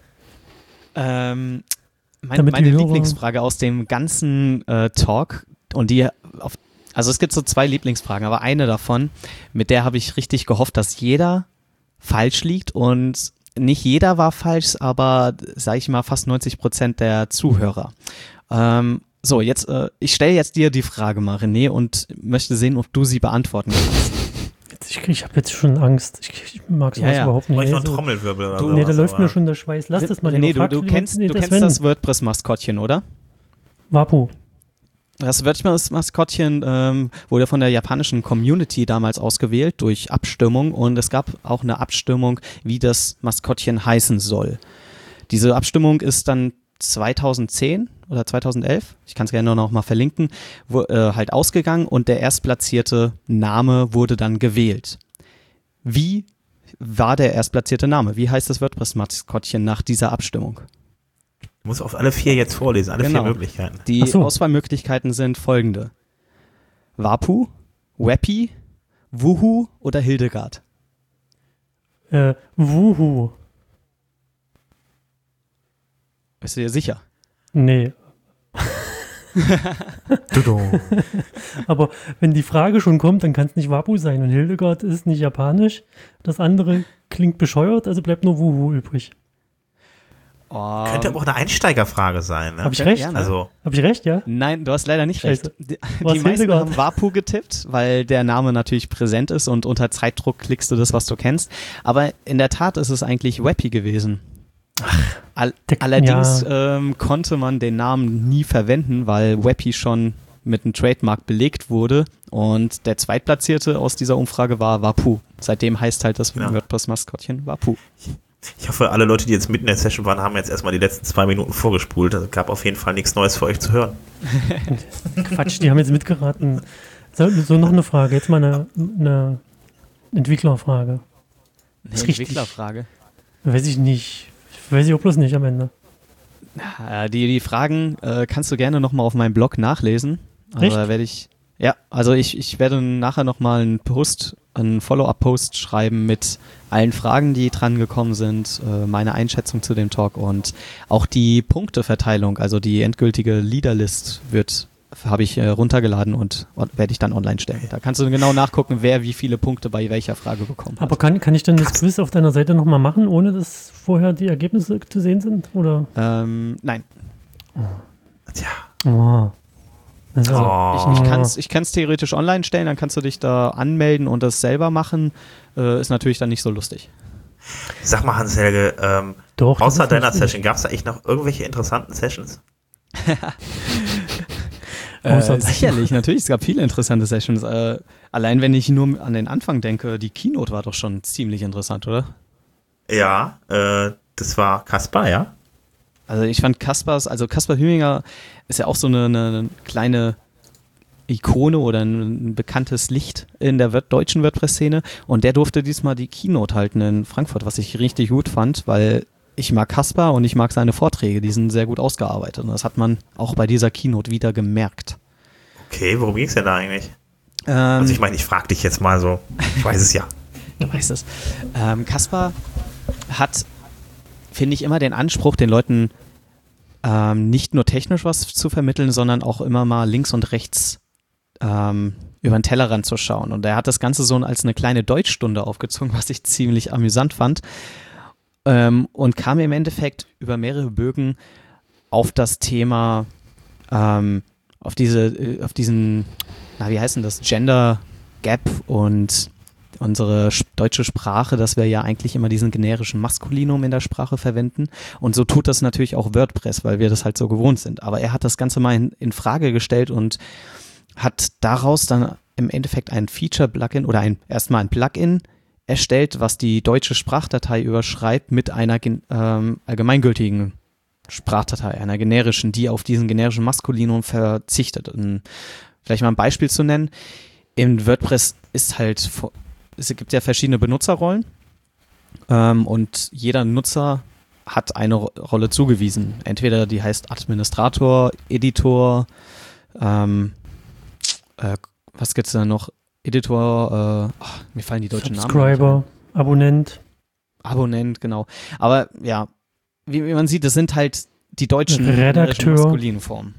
Meine Lieblingsfrage aus dem ganzen Talk und also es gibt so 2 Lieblingsfragen, aber eine davon, mit der habe ich richtig gehofft, dass jeder falsch liegt und nicht jeder war falsch, aber sage ich mal fast 90% der Zuhörer. So, jetzt, ich stelle jetzt dir die Frage mal, René, und möchte sehen, ob du sie beantworten kannst. Ich habe jetzt schon Angst. Ich mag sowas überhaupt nicht. Ich noch einen Trommelwirbel oder so. Nee, da läuft mir schon der Schweiß. Lass das mal. René, du kennst das WordPress-Maskottchen, oder? Wapu. Das WordPress-Maskottchen wurde von der japanischen Community damals ausgewählt durch Abstimmung und es gab auch eine Abstimmung, wie das Maskottchen heißen soll. Diese Abstimmung ist dann 2010 oder 2011, ich kann es gerne noch mal verlinken, halt ausgegangen und der erstplatzierte Name wurde dann gewählt. Wie war der erstplatzierte Name? Wie heißt das WordPress-Maskottchen nach dieser Abstimmung? Du musst auf alle 4 jetzt vorlesen, alle 4 Möglichkeiten. Die Auswahlmöglichkeiten sind folgende. Wapu, Weppy, Wuhu oder Hildegard? Wuhu. Bist du dir sicher? Nee. Aber wenn die Frage schon kommt, dann kann es nicht Wapu sein und Hildegard ist nicht japanisch. Das andere klingt bescheuert, also bleibt nur Wuhu übrig. Könnte aber auch eine Einsteigerfrage sein. Ne? Habe ich recht? Ja, ne? Habe ich recht, ja? Nein, du hast leider nicht recht. Die meisten haben Wapu getippt, weil der Name natürlich präsent ist und unter Zeitdruck klickst du das, was du kennst. Aber in der Tat ist es eigentlich Weppy gewesen. Allerdings konnte man den Namen nie verwenden, weil Weppy schon mit einem Trademark belegt wurde und der Zweitplatzierte aus dieser Umfrage war Wapu. Seitdem heißt halt das WordPress-Maskottchen Wapu. Ich hoffe, alle Leute, die jetzt mitten in der Session waren, haben jetzt erstmal die letzten 2 Minuten vorgespult. Es gab auf jeden Fall nichts Neues für euch zu hören. Quatsch, die haben jetzt mitgeraten. So, noch eine Frage. Jetzt mal eine Entwicklerfrage. Eine Entwicklerfrage? Weiß ich nicht. Weiß ich auch bloß nicht am Ende. Die Fragen kannst du gerne nochmal auf meinem Blog nachlesen. Echt? Aber ich werde nachher nochmal einen Follow-up-Post schreiben mit allen Fragen, die dran gekommen sind, meine Einschätzung zu dem Talk und auch die Punkteverteilung, also die endgültige Leaderlist habe ich runtergeladen und werde ich dann online stellen. Da kannst du genau nachgucken, wer wie viele Punkte bei welcher Frage bekommen hat. Aber kann ich denn das Quiz auf deiner Seite nochmal machen, ohne dass vorher die Ergebnisse zu sehen sind? Oder? Nein. Tja. Oh. Ich kann es theoretisch online stellen, dann kannst du dich da anmelden und das selber machen. Ist natürlich dann nicht so lustig. Sag mal, Hans-Helge, außer deiner Session, gab es da eigentlich noch irgendwelche interessanten Sessions? Sicherlich, natürlich. Es gab viele interessante Sessions. Allein wenn ich nur an den Anfang denke, die Keynote war doch schon ziemlich interessant, oder? Ja, das war Caspar, ja. Also ich fand Caspar Hüminger ist ja auch so eine kleine Ikone oder ein bekanntes Licht in der deutschen WordPress-Szene und der durfte diesmal die Keynote halten in Frankfurt, was ich richtig gut fand, weil ich mag Caspar und ich mag seine Vorträge, die sind sehr gut ausgearbeitet und das hat man auch bei dieser Keynote wieder gemerkt. Okay, worum ging es denn da eigentlich? Also ich meine, ich frage dich jetzt mal so, ich weiß es ja. Du weißt es. Caspar hat, finde ich, immer den Anspruch, den Leuten nicht nur technisch was zu vermitteln, sondern auch immer mal links und rechts über den Tellerrand zu schauen. Und er hat das Ganze so als eine kleine Deutschstunde aufgezogen, was ich ziemlich amüsant fand. Und kam im Endeffekt über mehrere Bögen auf das Thema, auf diesen, wie heißt denn das, Gender Gap und unsere deutsche Sprache, dass wir ja eigentlich immer diesen generischen Maskulinum in der Sprache verwenden. Und so tut das natürlich auch WordPress, weil wir das halt so gewohnt sind. Aber er hat das Ganze mal in Frage gestellt und hat daraus dann im Endeffekt ein Feature-Plugin oder erstmal ein Plugin erstellt, was die deutsche Sprachdatei überschreibt mit einer allgemeingültigen Sprachdatei, einer generischen, die auf diesen generischen Maskulinum verzichtet. Und vielleicht mal ein Beispiel zu nennen. In WordPress es gibt ja verschiedene Benutzerrollen und jeder Nutzer hat eine Rolle zugewiesen. Entweder die heißt Administrator, Editor, was gibt's da noch? Editor, mir fallen die deutschen Namen. Subscriber, Abonnent, genau. Aber ja, wie man sieht, das sind halt die deutschen Redakteur, maskulinen Formen.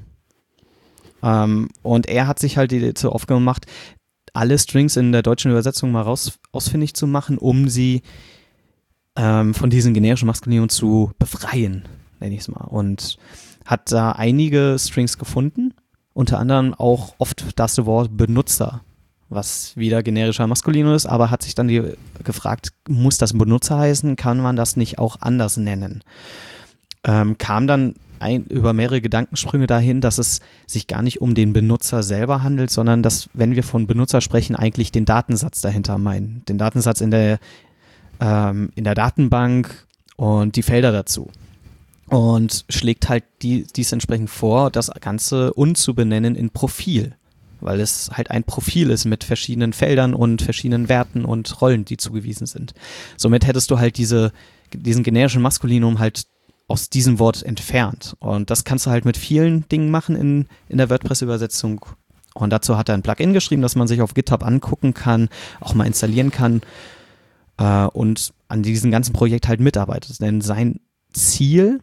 Und er hat sich halt zur Aufgabe gemacht, alle Strings in der deutschen Übersetzung mal ausfindig zu machen, um sie von diesen generischen Maskulinum zu befreien, nenne ich es mal. Und hat da einige Strings gefunden, unter anderem auch oft das Wort Benutzer, was wieder generischer Maskulinum ist, aber hat sich dann gefragt, muss das Benutzer heißen, kann man das nicht auch anders nennen? Kam dann über mehrere Gedankensprünge dahin, dass es sich gar nicht um den Benutzer selber handelt, sondern dass, wenn wir von Benutzer sprechen, eigentlich den Datensatz dahinter meinen. Den Datensatz in der Datenbank und die Felder dazu. Und schlägt halt dies entsprechend vor, das Ganze umzubenennen in Profil, weil es halt ein Profil ist mit verschiedenen Feldern und verschiedenen Werten und Rollen, die zugewiesen sind. Somit hättest du halt diesen generischen Maskulinum halt aus diesem Wort entfernt. Und das kannst du halt mit vielen Dingen machen in der WordPress-Übersetzung. Und dazu hat er ein Plugin geschrieben, das man sich auf GitHub angucken kann, auch mal installieren kann und an diesem ganzen Projekt halt mitarbeitet. Denn sein Ziel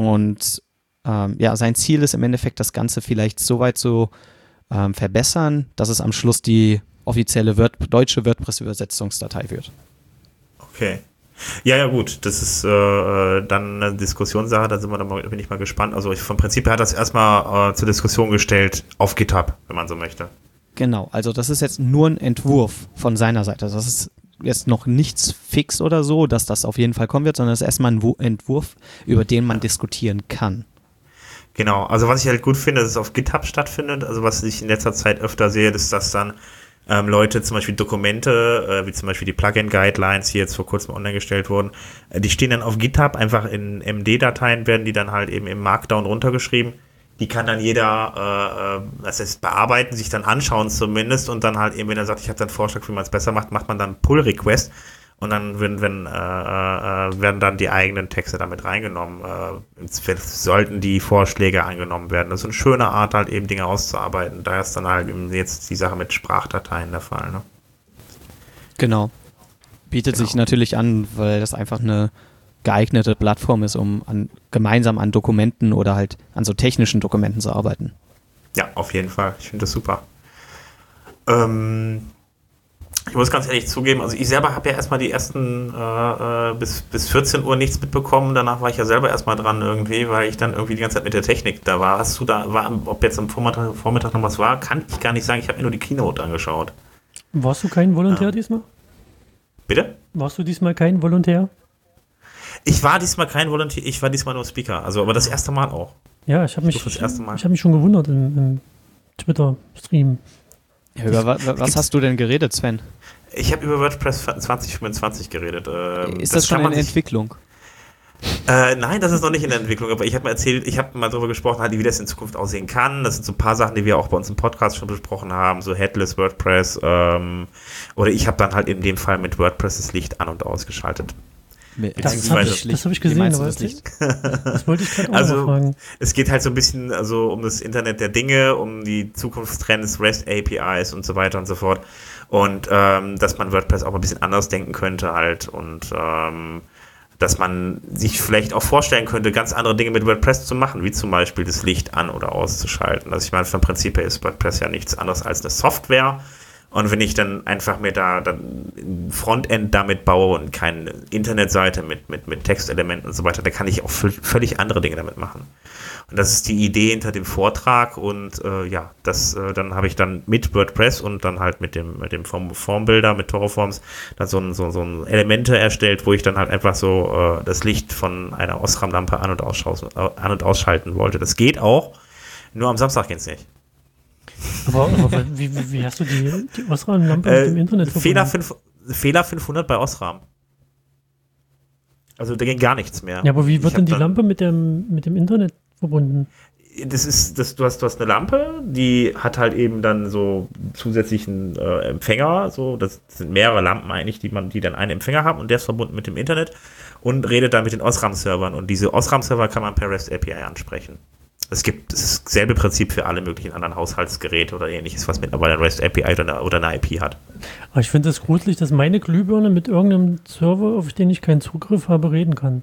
ist im Endeffekt, das Ganze vielleicht so weit zu verbessern, dass es am Schluss die offizielle deutsche WordPress-Übersetzungsdatei wird. Okay. Ja, gut, das ist dann eine Diskussionssache, da bin ich mal gespannt. Also vom Prinzip her hat das erstmal zur Diskussion gestellt auf GitHub, wenn man so möchte. Genau, also das ist jetzt nur ein Entwurf von seiner Seite. Das ist jetzt noch nichts fix oder so, dass das auf jeden Fall kommen wird, sondern es ist erstmal ein Entwurf, über den man diskutieren kann. Genau, also was ich halt gut finde, dass es auf GitHub stattfindet, also was ich in letzter Zeit öfter sehe, ist, dass dann Leute zum Beispiel Dokumente, wie zum Beispiel die Plugin-Guidelines, die jetzt vor kurzem online gestellt wurden, die stehen dann auf GitHub, einfach in MD-Dateien werden die dann halt eben im Markdown runtergeschrieben. Die kann dann jeder, bearbeiten, sich dann anschauen zumindest und dann halt eben, wenn er sagt, ich habe da einen Vorschlag, wie man es besser macht, macht man dann einen Pull-Request und dann werden dann die eigenen Texte damit reingenommen. Sollten die Vorschläge angenommen werden. Das ist eine schöne Art, halt eben Dinge auszuarbeiten. Da ist dann halt eben jetzt die Sache mit Sprachdateien der Fall. Ne? Genau. Bietet sich natürlich an, weil das einfach eine geeignete Plattform ist, um gemeinsam an Dokumenten oder halt an so technischen Dokumenten zu arbeiten. Ja, auf jeden Fall. Ich finde das super. Ich muss ganz ehrlich zugeben, also ich selber habe ja erstmal die ersten bis 14 Uhr nichts mitbekommen. Danach war ich ja selber erstmal dran irgendwie, weil ich dann irgendwie die ganze Zeit mit der Technik da war. Ob jetzt am Vormittag noch was war, kann ich gar nicht sagen. Ich habe mir nur die Keynote angeschaut. Warst du kein Volontär diesmal? Bitte? Warst du diesmal kein Volontär? Ich war diesmal kein Volontär, ich war diesmal nur Speaker. Also, aber das erste Mal auch. Ja, ich habe mich schon gewundert im Twitter-Stream. Ja, über was hast du denn geredet, Sven? Ich habe über WordPress 2025 geredet. Ist das schon in Entwicklung? Nein, das ist noch nicht in der Entwicklung, aber ich habe mal darüber gesprochen, halt, wie das in Zukunft aussehen kann. Das sind so ein paar Sachen, die wir auch bei uns im Podcast schon besprochen haben, so Headless WordPress. Oder ich habe dann halt in dem Fall mit WordPress das Licht an- und ausgeschaltet. Das habe ich gesehen, aber das wollte ich gerade auch noch fragen. Es geht halt so ein bisschen um das Internet der Dinge, um die Zukunftstrends, REST APIs und so weiter und so fort. Und dass man WordPress auch ein bisschen anders denken könnte halt und dass man sich vielleicht auch vorstellen könnte, ganz andere Dinge mit WordPress zu machen, wie zum Beispiel das Licht an- oder auszuschalten. Also ich meine, vom Prinzip her ist WordPress ja nichts anderes als eine Software. Und wenn ich dann einfach mir da dann ein Frontend damit baue und keine Internetseite mit Textelementen und so weiter, dann kann ich auch völlig andere Dinge damit machen. Und das ist die Idee hinter dem Vortrag und dann habe ich dann mit WordPress und dann halt mit dem Formbilder, mit Terraforms, dann so ein Elemente erstellt, wo ich dann halt einfach so das Licht von einer Osram-Lampe an- und ausschalten wollte. Das geht auch, nur am Samstag geht es nicht. Aber wie hast du die Osram-Lampe mit dem Internet verbunden? Fehler 500 bei Osram. Also da ging gar nichts mehr. Ja, aber wie wird denn die Lampe mit dem Internet verbunden? Du hast eine Lampe, die hat halt eben dann so zusätzlichen Empfänger, so, das sind mehrere Lampen eigentlich, die dann einen Empfänger haben und der ist verbunden mit dem Internet und redet dann mit den Osram-Servern und diese Osram-Server kann man per REST API ansprechen. Es ist dasselbe Prinzip für alle möglichen anderen Haushaltsgeräte oder ähnliches, was mittlerweile eine REST API oder eine IP hat. Aber ich finde es gruselig, dass meine Glühbirne mit irgendeinem Server, auf den ich keinen Zugriff habe, reden kann.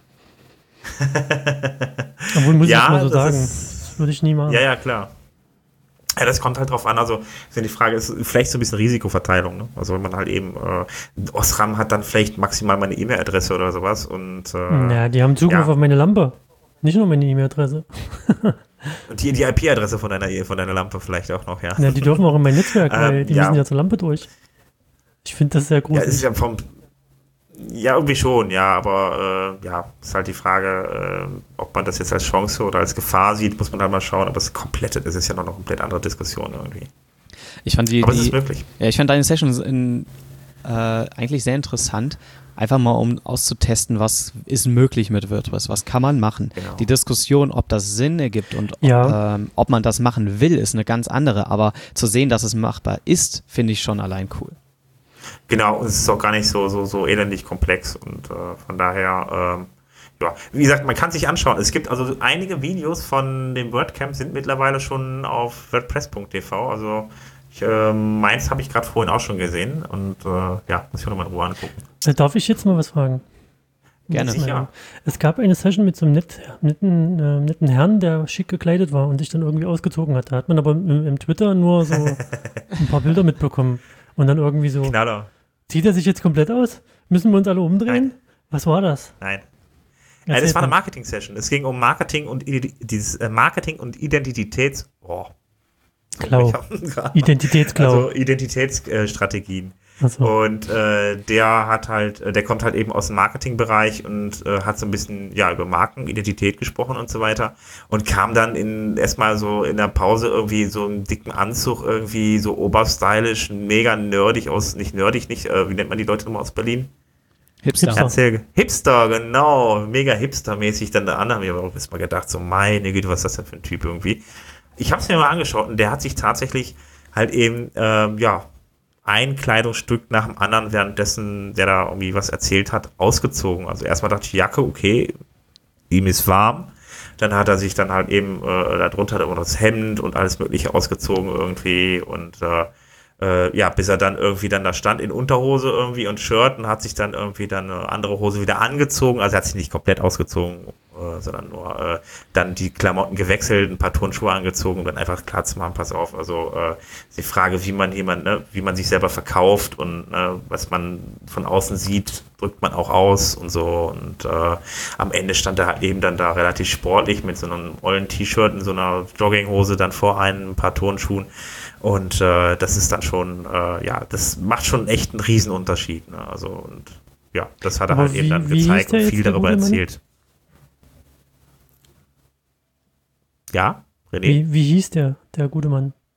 Obwohl, muss ich mal so sagen, das würde ich nie machen. Ja, klar. Ja, das kommt halt drauf an, also die Frage ist vielleicht so ein bisschen Risikoverteilung, ne? Also wenn man halt eben Osram hat dann vielleicht maximal meine E-Mail-Adresse oder sowas und ja, die haben Zugriff auf meine Lampe. Nicht nur meine E-Mail-Adresse. Und die IP-Adresse von deiner Lampe vielleicht auch noch, ja. Ja, die dürfen auch in mein Netzwerk, weil die müssen ja zur Lampe durch. Ich finde das sehr gruselig. Ja, ist ja irgendwie schon, ja, aber ist halt die Frage, ob man das jetzt als Chance oder als Gefahr sieht, muss man halt mal schauen, aber das ist ja noch eine komplett andere Diskussion irgendwie. Aber es ist möglich. Ja, ich fand deine Session eigentlich sehr interessant, einfach mal um auszutesten, was ist möglich mit WordPress, was kann man machen. Genau. Die Diskussion, ob das Sinn ergibt und ob man das machen will, ist eine ganz andere, aber zu sehen, dass es machbar ist, finde ich schon allein cool. Genau, und es ist auch gar nicht so elendig komplex und von daher, wie gesagt, man kann sich anschauen. Es gibt also einige Videos von dem WordCamp sind mittlerweile schon auf WordPress.tv, also meins habe ich gerade vorhin auch schon gesehen und muss ich nochmal in Ruhe angucken. Darf ich jetzt mal was fragen? Gerne. Sicher. Es gab eine Session mit so einem netten Herrn, der schick gekleidet war und sich dann irgendwie ausgezogen hat. Da hat man aber im Twitter nur so ein paar Bilder mitbekommen und dann irgendwie so, Knaller. Zieht er sich jetzt komplett aus? Müssen wir uns alle umdrehen? Nein. Was war das? Nein. Das war eine Marketing-Session. Es ging um Marketing und Marketing und Identitätsklau. Identitätsklau. Also Identitätsstrategien. So. Und der kommt halt eben aus dem Marketingbereich und hat so ein bisschen über Marken, Identität gesprochen und so weiter und kam dann erstmal so in der Pause irgendwie so einen dicken Anzug, irgendwie so oberstylisch, mega nerdig wie nennt man die Leute nochmal aus Berlin? Hipster, genau, mega hipstermäßig dann da an, haben wir auch erstmal gedacht, so meine Güte, was ist das denn für ein Typ irgendwie? Ich habe es mir mal angeschaut und der hat sich tatsächlich halt eben, ein Kleidungsstück nach dem anderen, währenddessen der da irgendwie was erzählt hat, ausgezogen. Also erstmal dachte ich, Jacke, okay, ihm ist warm. Dann hat er sich dann halt eben darunter immer das Hemd und alles mögliche ausgezogen irgendwie und bis er dann irgendwie dann da stand in Unterhose irgendwie und Shirt und hat sich dann irgendwie dann eine andere Hose wieder angezogen. Also er hat sich nicht komplett ausgezogen, sondern nur dann die Klamotten gewechselt, ein paar Turnschuhe angezogen und dann einfach klar zu machen, pass auf, also die Frage, wie man sich selber verkauft und was man von außen sieht, drückt man auch aus und so und am Ende stand er halt eben dann da relativ sportlich mit so einem ollen T-Shirt und so einer Jogginghose dann vor ein paar Turnschuhen und das ist dann schon, das macht schon echt einen Riesenunterschied, ne? Also und ja, das hat er halt eben dann gezeigt und viel darüber erzählt. Ja, René? Wie hieß der gute Mann?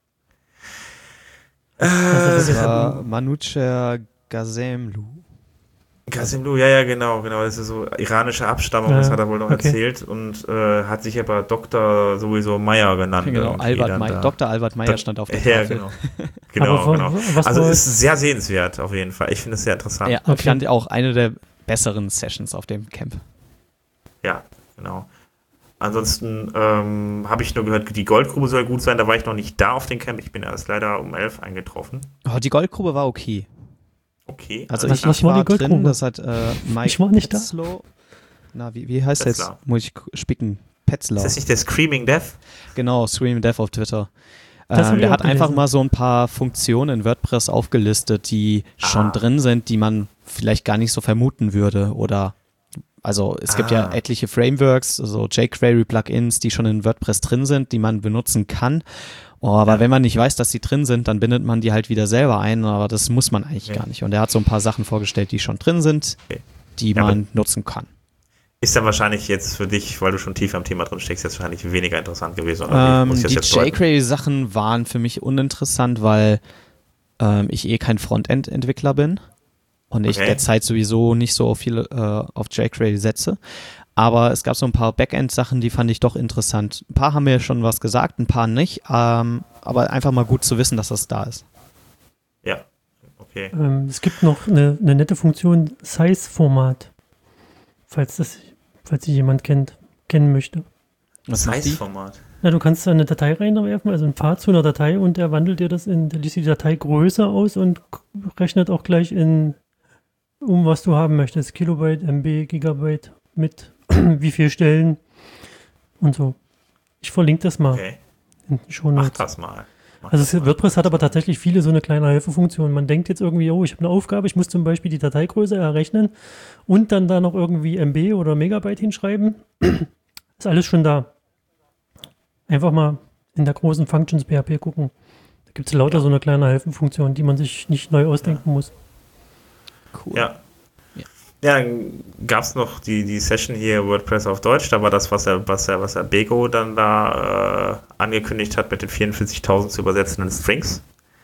Das war Manucher Gazemlu. Gazemlu, ja, genau. Das ist so iranische Abstammung, das hat er wohl noch erzählt und hat sich aber Dr. sowieso Meyer genannt. Genau, Dr. Albert Meyer stand auf der Tafel. Genau. Also es ist sehr sehenswert auf jeden Fall. Ich finde es sehr interessant. Ja, ich fand auch eine der besseren Sessions auf dem Camp. Ja, genau. Ansonsten habe ich nur gehört, die Goldgrube soll gut sein. Da war ich noch nicht da auf dem Camp. Ich bin erst leider um 11 eingetroffen. Oh, die Goldgrube war okay. Okay. Also ich war drin, das hat Mike Petzlow. Na, wie heißt Petzler. Jetzt? Muss ich spicken. Petzler. Ist das nicht der Screaming Death? Genau, Screaming Death auf Twitter. Der hat einfach mal so ein paar Funktionen in WordPress aufgelistet, die schon drin sind, die man vielleicht gar nicht so vermuten würde. Also es gibt ja etliche Frameworks, also jQuery-Plugins, die schon in WordPress drin sind, die man benutzen kann. Aber wenn man nicht weiß, dass sie drin sind, dann bindet man die halt wieder selber ein, aber das muss man eigentlich gar nicht. Und er hat so ein paar Sachen vorgestellt, die schon drin sind, die man nutzen kann. Ist dann wahrscheinlich jetzt für dich, weil du schon tiefer im Thema drin steckst, jetzt wahrscheinlich weniger interessant gewesen. Die jQuery-Sachen waren für mich uninteressant, weil ich kein Frontend-Entwickler bin und ich derzeit sowieso nicht so viel auf jQuery setze. Aber es gab so ein paar Backend-Sachen, die fand ich doch interessant. Ein paar haben mir schon was gesagt, ein paar nicht. Aber einfach mal gut zu wissen, dass das da ist. Ja, okay. Es gibt noch eine nette Funktion, Size-Format. Falls sie jemand kennen möchte. Was Size-Format? Na, du kannst da eine Datei reinwerfen, also einen Pfad zu einer Datei und der wandelt dir der liest die Datei größer aus und rechnet auch gleich was du haben möchtest. Kilobyte, MB, Gigabyte mit wie viel Stellen und so. Ich verlinke das mal. Okay. In den Shownotes. Mach das mal. WordPress hat aber tatsächlich viele so eine kleine Hilfefunktion. Man denkt jetzt irgendwie, ich habe eine Aufgabe, ich muss zum Beispiel die Dateigröße errechnen und dann da noch irgendwie MB oder Megabyte hinschreiben. Ist alles schon da. Einfach mal in der großen Functions PHP gucken. Da gibt es lauter so eine kleine Hilfefunktion, die man sich nicht neu ausdenken muss. Cool. Ja, dann gab es noch die Session hier WordPress auf Deutsch, da war das, was er Bego dann da angekündigt hat, mit den 44.000 zu übersetzenden Strings.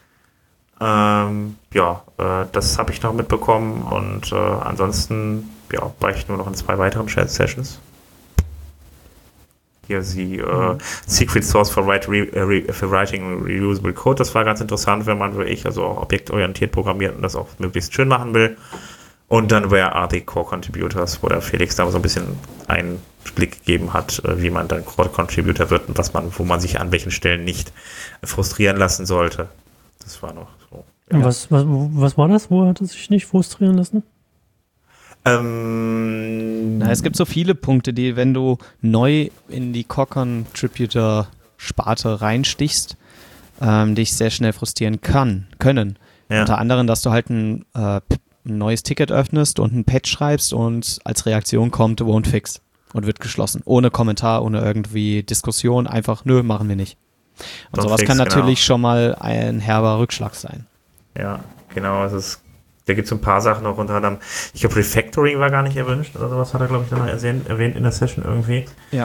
Das habe ich noch mitbekommen und ansonsten war ich nur noch in 2 weiteren Sessions. Hier Secret Source for Writing Reusable Code, das war ganz interessant, wenn man also auch objektorientiert programmiert und das auch möglichst schön machen will. Und dann Where are the Core Contributors, wo der Felix da so ein bisschen einen Blick gegeben hat, wie man dann Core Contributor wird und wo man sich an welchen Stellen nicht frustrieren lassen sollte. Das war noch so. Ja. Was war das? Wo hat es sich nicht frustrieren lassen? Es gibt so viele Punkte, die, wenn du neu in die Core Contributor Sparte reinstichst, dich sehr schnell frustrieren können. Ja. Unter anderem, dass du halt ein neues Ticket öffnest und ein Patch schreibst und als Reaktion kommt won't fix und wird geschlossen. Ohne Kommentar, ohne irgendwie Diskussion, einfach machen wir nicht. Und sowas kann natürlich schon mal ein herber Rückschlag sein. Ja, genau. Da gibt es ein paar Sachen noch unter anderem. Ich glaube, Refactoring war gar nicht erwünscht oder sowas hat er, glaube ich, noch erwähnt in der Session irgendwie. Ja.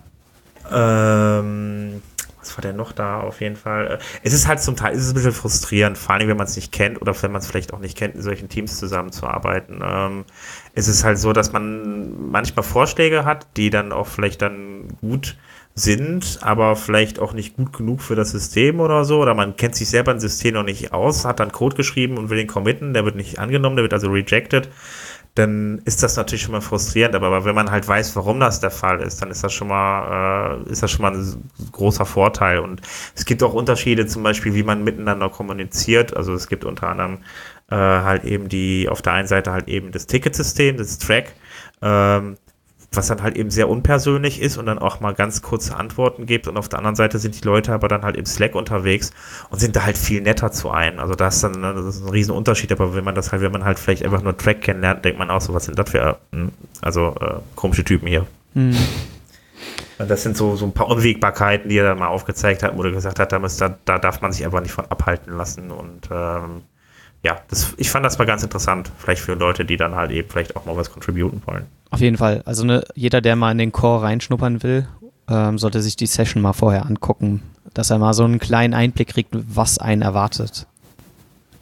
Was war denn noch da auf jeden Fall? Es ist halt zum Teil ein bisschen frustrierend, vor allem wenn man es nicht kennt oder wenn man es vielleicht auch nicht kennt, in solchen Teams zusammenzuarbeiten. Es ist halt so, dass man manchmal Vorschläge hat, die dann auch vielleicht dann gut sind, aber vielleicht auch nicht gut genug für das System oder so, oder man kennt sich selber ein System noch nicht aus, hat dann Code geschrieben und will den committen, der wird nicht angenommen, der wird also rejected, dann ist das natürlich schon mal frustrierend, aber wenn man halt weiß, warum das der Fall ist, dann ist das schon mal ein großer Vorteil. Und es gibt auch Unterschiede, zum Beispiel, wie man miteinander kommuniziert. Also es gibt unter anderem halt eben auf der einen Seite halt eben das Ticketsystem, das Track, was dann halt eben sehr unpersönlich ist und dann auch mal ganz kurze Antworten gibt, und auf der anderen Seite sind die Leute aber dann halt im Slack unterwegs und sind da halt viel netter zu einem. Also das ist ein riesen Unterschied, aber wenn man halt vielleicht einfach nur Track kennenlernt, denkt man auch so, was sind das für komische Typen hier. Mhm. Und das sind so ein paar Unwägbarkeiten, die er dann mal aufgezeigt hat, wo er gesagt hat, da darf man sich einfach nicht von abhalten lassen. Und ich fand das mal ganz interessant, vielleicht für Leute, die dann halt eben vielleicht auch mal was contributen wollen. Auf jeden Fall. Also jeder, der mal in den Core reinschnuppern will, sollte sich die Session mal vorher angucken, dass er mal so einen kleinen Einblick kriegt, was einen erwartet.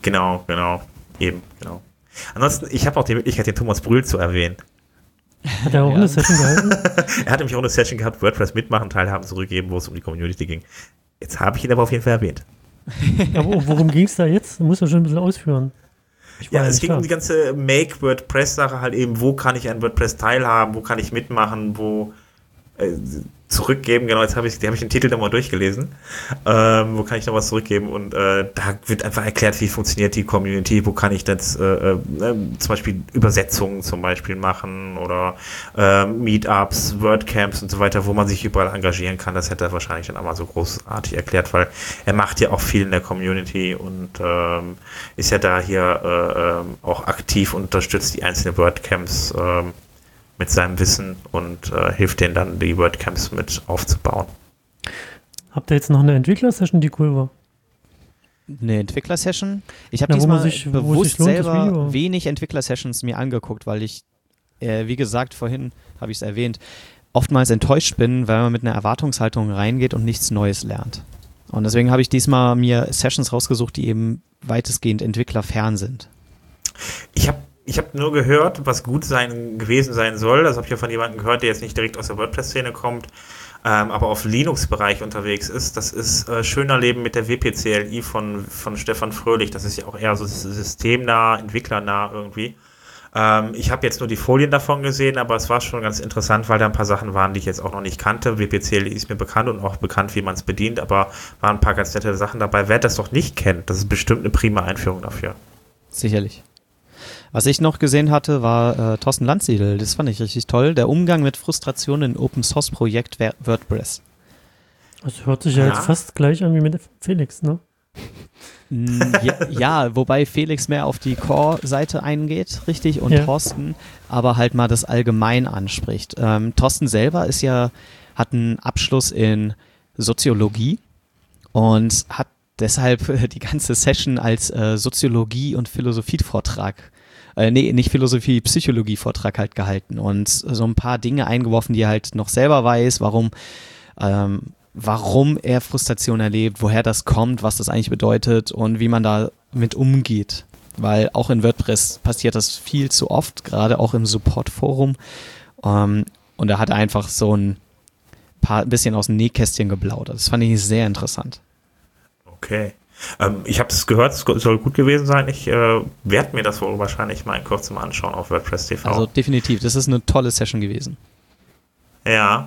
Genau. Eben, genau. Ansonsten, ich habe auch die Möglichkeit, den Thomas Brühl zu erwähnen. Hat er auch eine Session gehalten? Er hat nämlich auch eine Session gehabt, WordPress mitmachen, teilhaben, zurückgeben, wo es um die Community ging. Jetzt habe ich ihn aber auf jeden Fall erwähnt. Aber worum ging es da jetzt? Du musst ja schon ein bisschen ausführen. Es ging um die ganze Make-WordPress-Sache halt eben, wo kann ich an WordPress teilhaben, wo kann ich mitmachen, wo zurückgeben, genau, jetzt habe ich den Titel nochmal durchgelesen, wo kann ich noch was zurückgeben und da wird einfach erklärt, wie funktioniert die Community, wo kann ich das zum Beispiel Übersetzungen zum Beispiel machen oder Meetups, WordCamps und so weiter, wo man sich überall engagieren kann. Das hätte er wahrscheinlich dann aber so großartig erklärt, weil er macht ja auch viel in der Community und ist ja da hier auch aktiv und unterstützt die einzelnen WordCamps mit seinem Wissen und hilft denen dann, die WordCamps mit aufzubauen. Habt ihr jetzt noch eine Entwickler-Session, die cool war? Eine Entwickler-Session? Ich habe diesmal bewusst selber wenig Entwickler-Sessions mir angeguckt, weil ich, wie gesagt, vorhin habe ich es erwähnt, oftmals enttäuscht bin, weil man mit einer Erwartungshaltung reingeht und nichts Neues lernt. Und deswegen habe ich diesmal mir Sessions rausgesucht, die eben weitestgehend entwicklerfern sind. Ich habe nur gehört, was gut gewesen sein soll. Das habe ich ja von jemandem gehört, der jetzt nicht direkt aus der WordPress-Szene kommt, aber auf Linux-Bereich unterwegs ist. Das ist Schöner Leben mit der WP-CLI von Stefan Fröhlich. Das ist ja auch eher so systemnah, entwicklernah irgendwie. Ich habe jetzt nur die Folien davon gesehen, aber es war schon ganz interessant, weil da ein paar Sachen waren, die ich jetzt auch noch nicht kannte. WP-CLI ist mir bekannt und auch bekannt, wie man es bedient, aber waren ein paar ganz nette Sachen dabei. Wer das noch nicht kennt, das ist bestimmt eine prima Einführung dafür. Sicherlich. Was ich noch gesehen hatte, war Thorsten Landsiedel. Das fand ich richtig toll. Der Umgang mit Frustration in Open-Source-Projekt WordPress. Das hört sich ja jetzt fast gleich an wie mit Felix, ne? Ja, wobei Felix mehr auf die Core-Seite eingeht, richtig, und Thorsten aber halt mal das allgemein anspricht. Thorsten selber hat einen Abschluss in Soziologie und hat deshalb die ganze Session als Soziologie- und Philosophie-Vortrag nicht Philosophie, Psychologie-Vortrag halt gehalten und so ein paar Dinge eingeworfen, die er halt noch selber weiß, warum er Frustration erlebt, woher das kommt, was das eigentlich bedeutet und wie man da mit umgeht. Weil auch in WordPress passiert das viel zu oft, gerade auch im Support-Forum. Und er hat einfach so ein bisschen aus dem Nähkästchen geplaudert. Das fand ich sehr interessant. Okay. Ich habe es gehört, es soll gut gewesen sein. Ich werde mir das wohl wahrscheinlich mal in kurzem anschauen auf WordPress TV. Also definitiv, das ist eine tolle Session gewesen. Ja.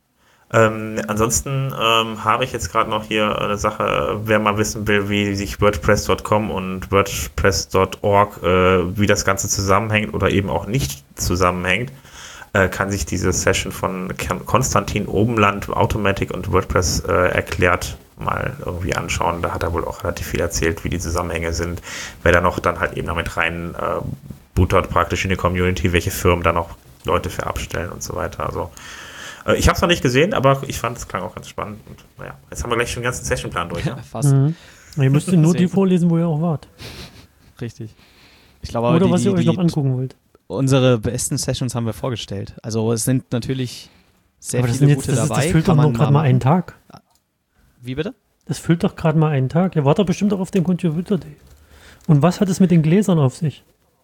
Ansonsten habe ich jetzt gerade noch hier eine Sache, wer mal wissen will, wie sich WordPress.com und WordPress.org, wie das Ganze zusammenhängt oder eben auch nicht zusammenhängt, kann sich diese Session von Konstantin Obenland, Automatic und WordPress erklärt, mal irgendwie anschauen. Da hat er wohl auch relativ viel erzählt, wie die Zusammenhänge sind, wer da noch dann halt eben damit rein buttert praktisch in die Community, welche Firmen da noch Leute für abstellen und so weiter. Also ich habe es noch nicht gesehen, aber ich fand, es klang auch ganz spannend. Und naja, jetzt haben wir gleich schon den ganzen Sessionplan durch. Ne? Fast. Ihr müsst nur die vorlesen, wo ihr auch wart. Richtig. Ich glaube, aber oder was ihr euch noch angucken wollt. Unsere besten Sessions haben wir vorgestellt. Also es sind natürlich sehr viele gute dabei. Das füllt doch noch gerade mal einen Tag. Wie bitte? Das füllt doch gerade mal einen Tag. Ihr wart doch bestimmt auch auf dem Contributor Day. Und was hat es mit den Gläsern auf sich?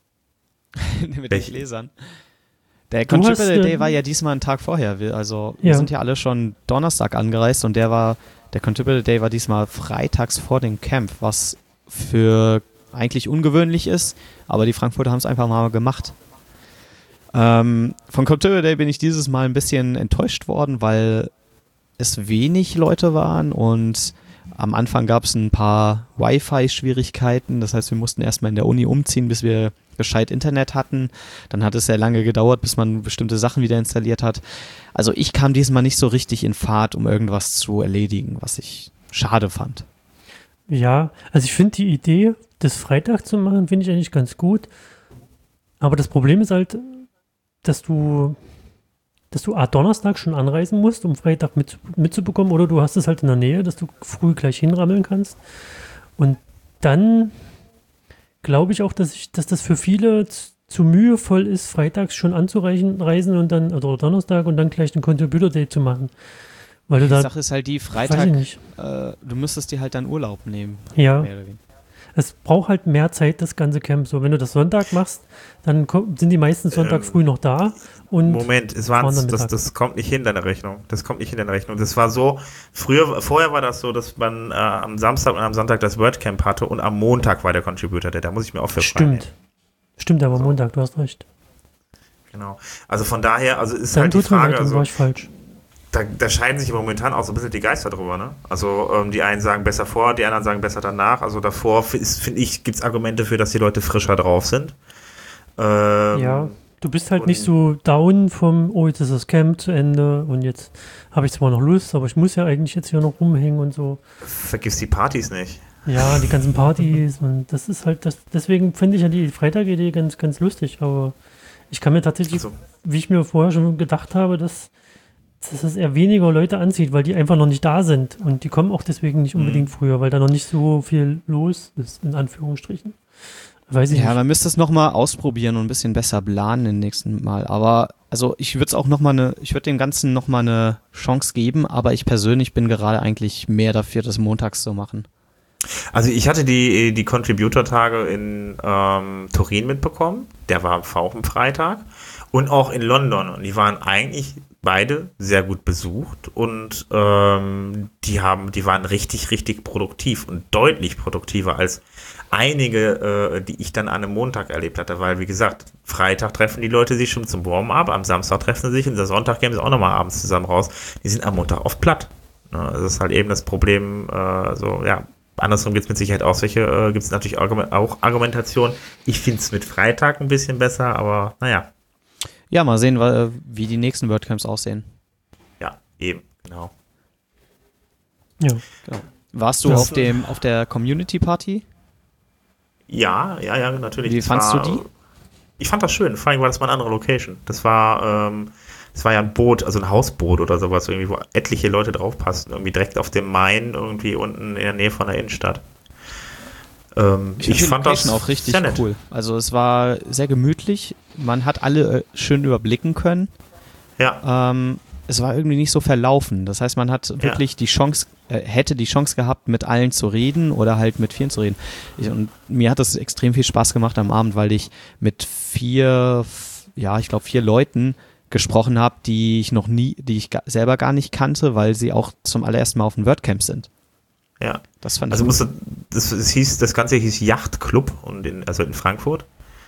Mit den Gläsern? Der Contributor Day war ja diesmal einen Tag vorher. Wir sind ja alle schon Donnerstag angereist und der Contributor Day war diesmal freitags vor dem Camp, was für eigentlich ungewöhnlich ist, aber die Frankfurter haben es einfach mal gemacht. Von Contributor Day bin ich dieses Mal ein bisschen enttäuscht worden, weil es wenig Leute waren und am Anfang gab es ein paar Wi-Fi-Schwierigkeiten. Das heißt, wir mussten erstmal in der Uni umziehen, bis wir gescheit Internet hatten. Dann hat es sehr lange gedauert, bis man bestimmte Sachen wieder installiert hat. Also ich kam diesmal nicht so richtig in Fahrt, um irgendwas zu erledigen, was ich schade fand. Ja, also ich finde die Idee, das Freitag zu machen, finde ich eigentlich ganz gut. Aber das Problem ist halt, dass du Donnerstag schon anreisen musst, um Freitag mitzubekommen, oder du hast es halt in der Nähe, dass du früh gleich hinrammeln kannst. Und dann glaube ich auch, dass das für viele zu mühevoll ist, freitags schon anzureisen und dann, oder Donnerstag und dann gleich den Contributor Day zu machen. Weil die Sache ist halt die, Freitag, du müsstest dir halt dann Urlaub nehmen. Ja. Es braucht halt mehr Zeit, das ganze Camp. So, wenn du das Sonntag machst, dann sind die meisten Sonntag früh noch da. Und Moment, das kommt nicht hin, deine Rechnung. Das kommt nicht in deine Rechnung. Das war so, vorher war das so, dass man am Samstag und am Sonntag das WordCamp hatte und am Montag war der Contributor Day. Da muss ich mir auch für Stimmt, aber Montag, du hast recht. Genau. Also von daher, also ist dann halt die Frage, dann war ich falsch. Da scheiden sich momentan auch so ein bisschen die Geister drüber, ne? Also die einen sagen besser vor, die anderen sagen besser danach. Also davor, finde ich, gibt es Argumente für, dass die Leute frischer drauf sind. Ja, du bist halt nicht so down vom, oh, jetzt ist das Camp zu Ende und jetzt habe ich zwar noch Lust, aber ich muss ja eigentlich jetzt hier noch rumhängen und so. Vergiss die Partys nicht. Ja, die ganzen Partys und das ist halt, deswegen finde ich ja die Freitag-Idee ganz, ganz lustig, aber ich kann mir tatsächlich, wie ich mir vorher schon gedacht habe, dass es eher weniger Leute anzieht, weil die einfach noch nicht da sind und die kommen auch deswegen nicht unbedingt früher, weil da noch nicht so viel los ist, in Anführungsstrichen. Weiß ich nicht. Man müsste es nochmal ausprobieren und ein bisschen besser planen im nächsten Mal, aber also ich würde es auch ich würde dem Ganzen nochmal eine Chance geben, aber ich persönlich bin gerade eigentlich mehr dafür, das montags zu machen. Also ich hatte die Contributor-Tage in Turin mitbekommen, der war auch am Freitag und auch in London und die waren eigentlich beide sehr gut besucht und die waren richtig, richtig produktiv und deutlich produktiver als einige, die ich dann an einem Montag erlebt hatte, weil wie gesagt, Freitag treffen die Leute sich schon zum Warm-up, am Samstag treffen sie sich und der Sonntag gehen sie auch nochmal abends zusammen raus. Die sind am Montag oft platt. Das ist halt eben das Problem, andersrum gibt es mit Sicherheit auch solche, gibt es natürlich auch Argumentationen. Ich finde es mit Freitag ein bisschen besser, aber naja. Ja, mal sehen, wie die nächsten WordCamps aussehen. Ja, eben, genau. Ja. Genau. Warst du auf der Community Party? Ja, natürlich. Wie fandst du die? Ich fand das schön, vor allem war das mal eine andere Location. Das war ja ein Boot, also ein Hausboot oder sowas, irgendwie, wo etliche Leute drauf passten, irgendwie direkt auf dem Main, irgendwie unten in der Nähe von der Innenstadt. Ich fand das auch richtig cool. Also es war sehr gemütlich, man hat alle schön überblicken können. Ja. Es war irgendwie nicht so verlaufen. Das heißt, man hat wirklich die Chance, hätte die Chance gehabt, mit allen zu reden oder halt mit vielen zu reden. Und mir hat es extrem viel Spaß gemacht am Abend, weil ich mit 4 Leuten gesprochen habe, die ich selber gar nicht kannte, weil sie auch zum allerersten Mal auf dem WordCamp sind. Ja. Das fand ich gut. Das Ganze hieß Yachtclub also in Frankfurt.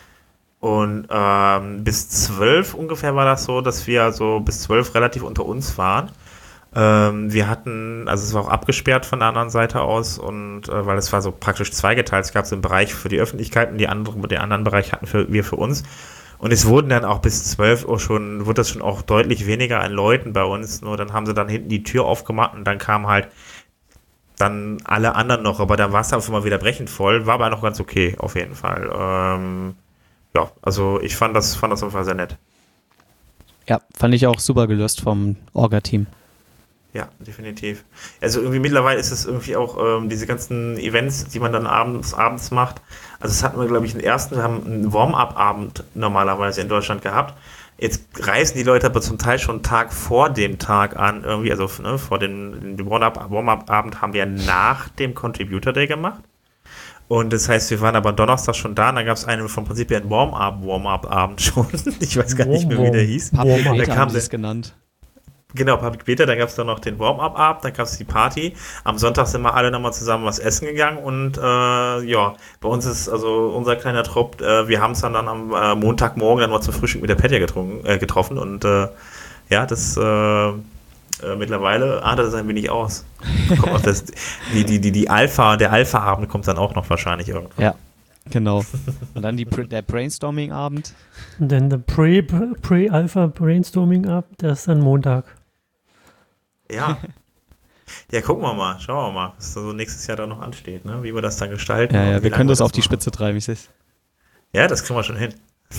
Und bis 12 ungefähr war das so, dass wir so bis 12 relativ unter uns waren. Wir hatten, also es war auch abgesperrt von der anderen Seite aus und weil es war so praktisch zweigeteilt. Es gab so einen Bereich für die Öffentlichkeit und den anderen Bereich hatten wir für uns. Und es wurden dann auch bis 12 Uhr wurde das schon auch deutlich weniger an Leuten bei uns. Nur dann haben sie dann hinten die Tür aufgemacht und dann kamen halt dann alle anderen noch. Aber dann war es einfach mal wieder brechend voll. War aber noch ganz okay, auf jeden Fall. Also ich fand das auf jeden Fall sehr nett. Ja, fand ich auch super gelöst vom Orga-Team. Ja, definitiv. Also irgendwie mittlerweile ist es irgendwie auch diese ganzen Events, die man dann abends macht. Also das hatten wir, glaube ich, wir haben einen Warm-up-Abend normalerweise in Deutschland gehabt. Jetzt reisen die Leute aber zum Teil schon einen Tag vor dem Tag an, irgendwie, also vor den Warm-up-Abend haben wir nach dem Contributor Day gemacht. Und das heißt, wir waren aber Donnerstag schon da und dann gab es vom Prinzip her einen Warm-up-Abend schon. Ich weiß gar nicht mehr, wie der hieß. Public Beta haben sie es genannt. Genau, Public Beta, dann gab es dann noch den Warm-up-Abend, dann gab es die Party. Am Sonntag sind wir alle nochmal zusammen was essen gegangen und bei uns ist also unser kleiner Trupp, wir haben es dann am Montagmorgen dann mal zum Frühstück mit der Petja getroffen und das mittlerweile artet es ein wenig aus. Kommt auch der Alpha-Abend kommt dann auch noch wahrscheinlich irgendwann. Ja, genau. Und dann der Brainstorming-Abend. Und dann der Pre-Alpha-Brainstorming-Abend, der ist dann Montag. Ja. Ja, gucken wir mal, schauen wir mal, was da so nächstes Jahr da noch ansteht, ne? Wie wir das dann gestalten. Ja, wir können das auf die Spitze treiben, ich seh's. Ja, das kriegen wir schon hin.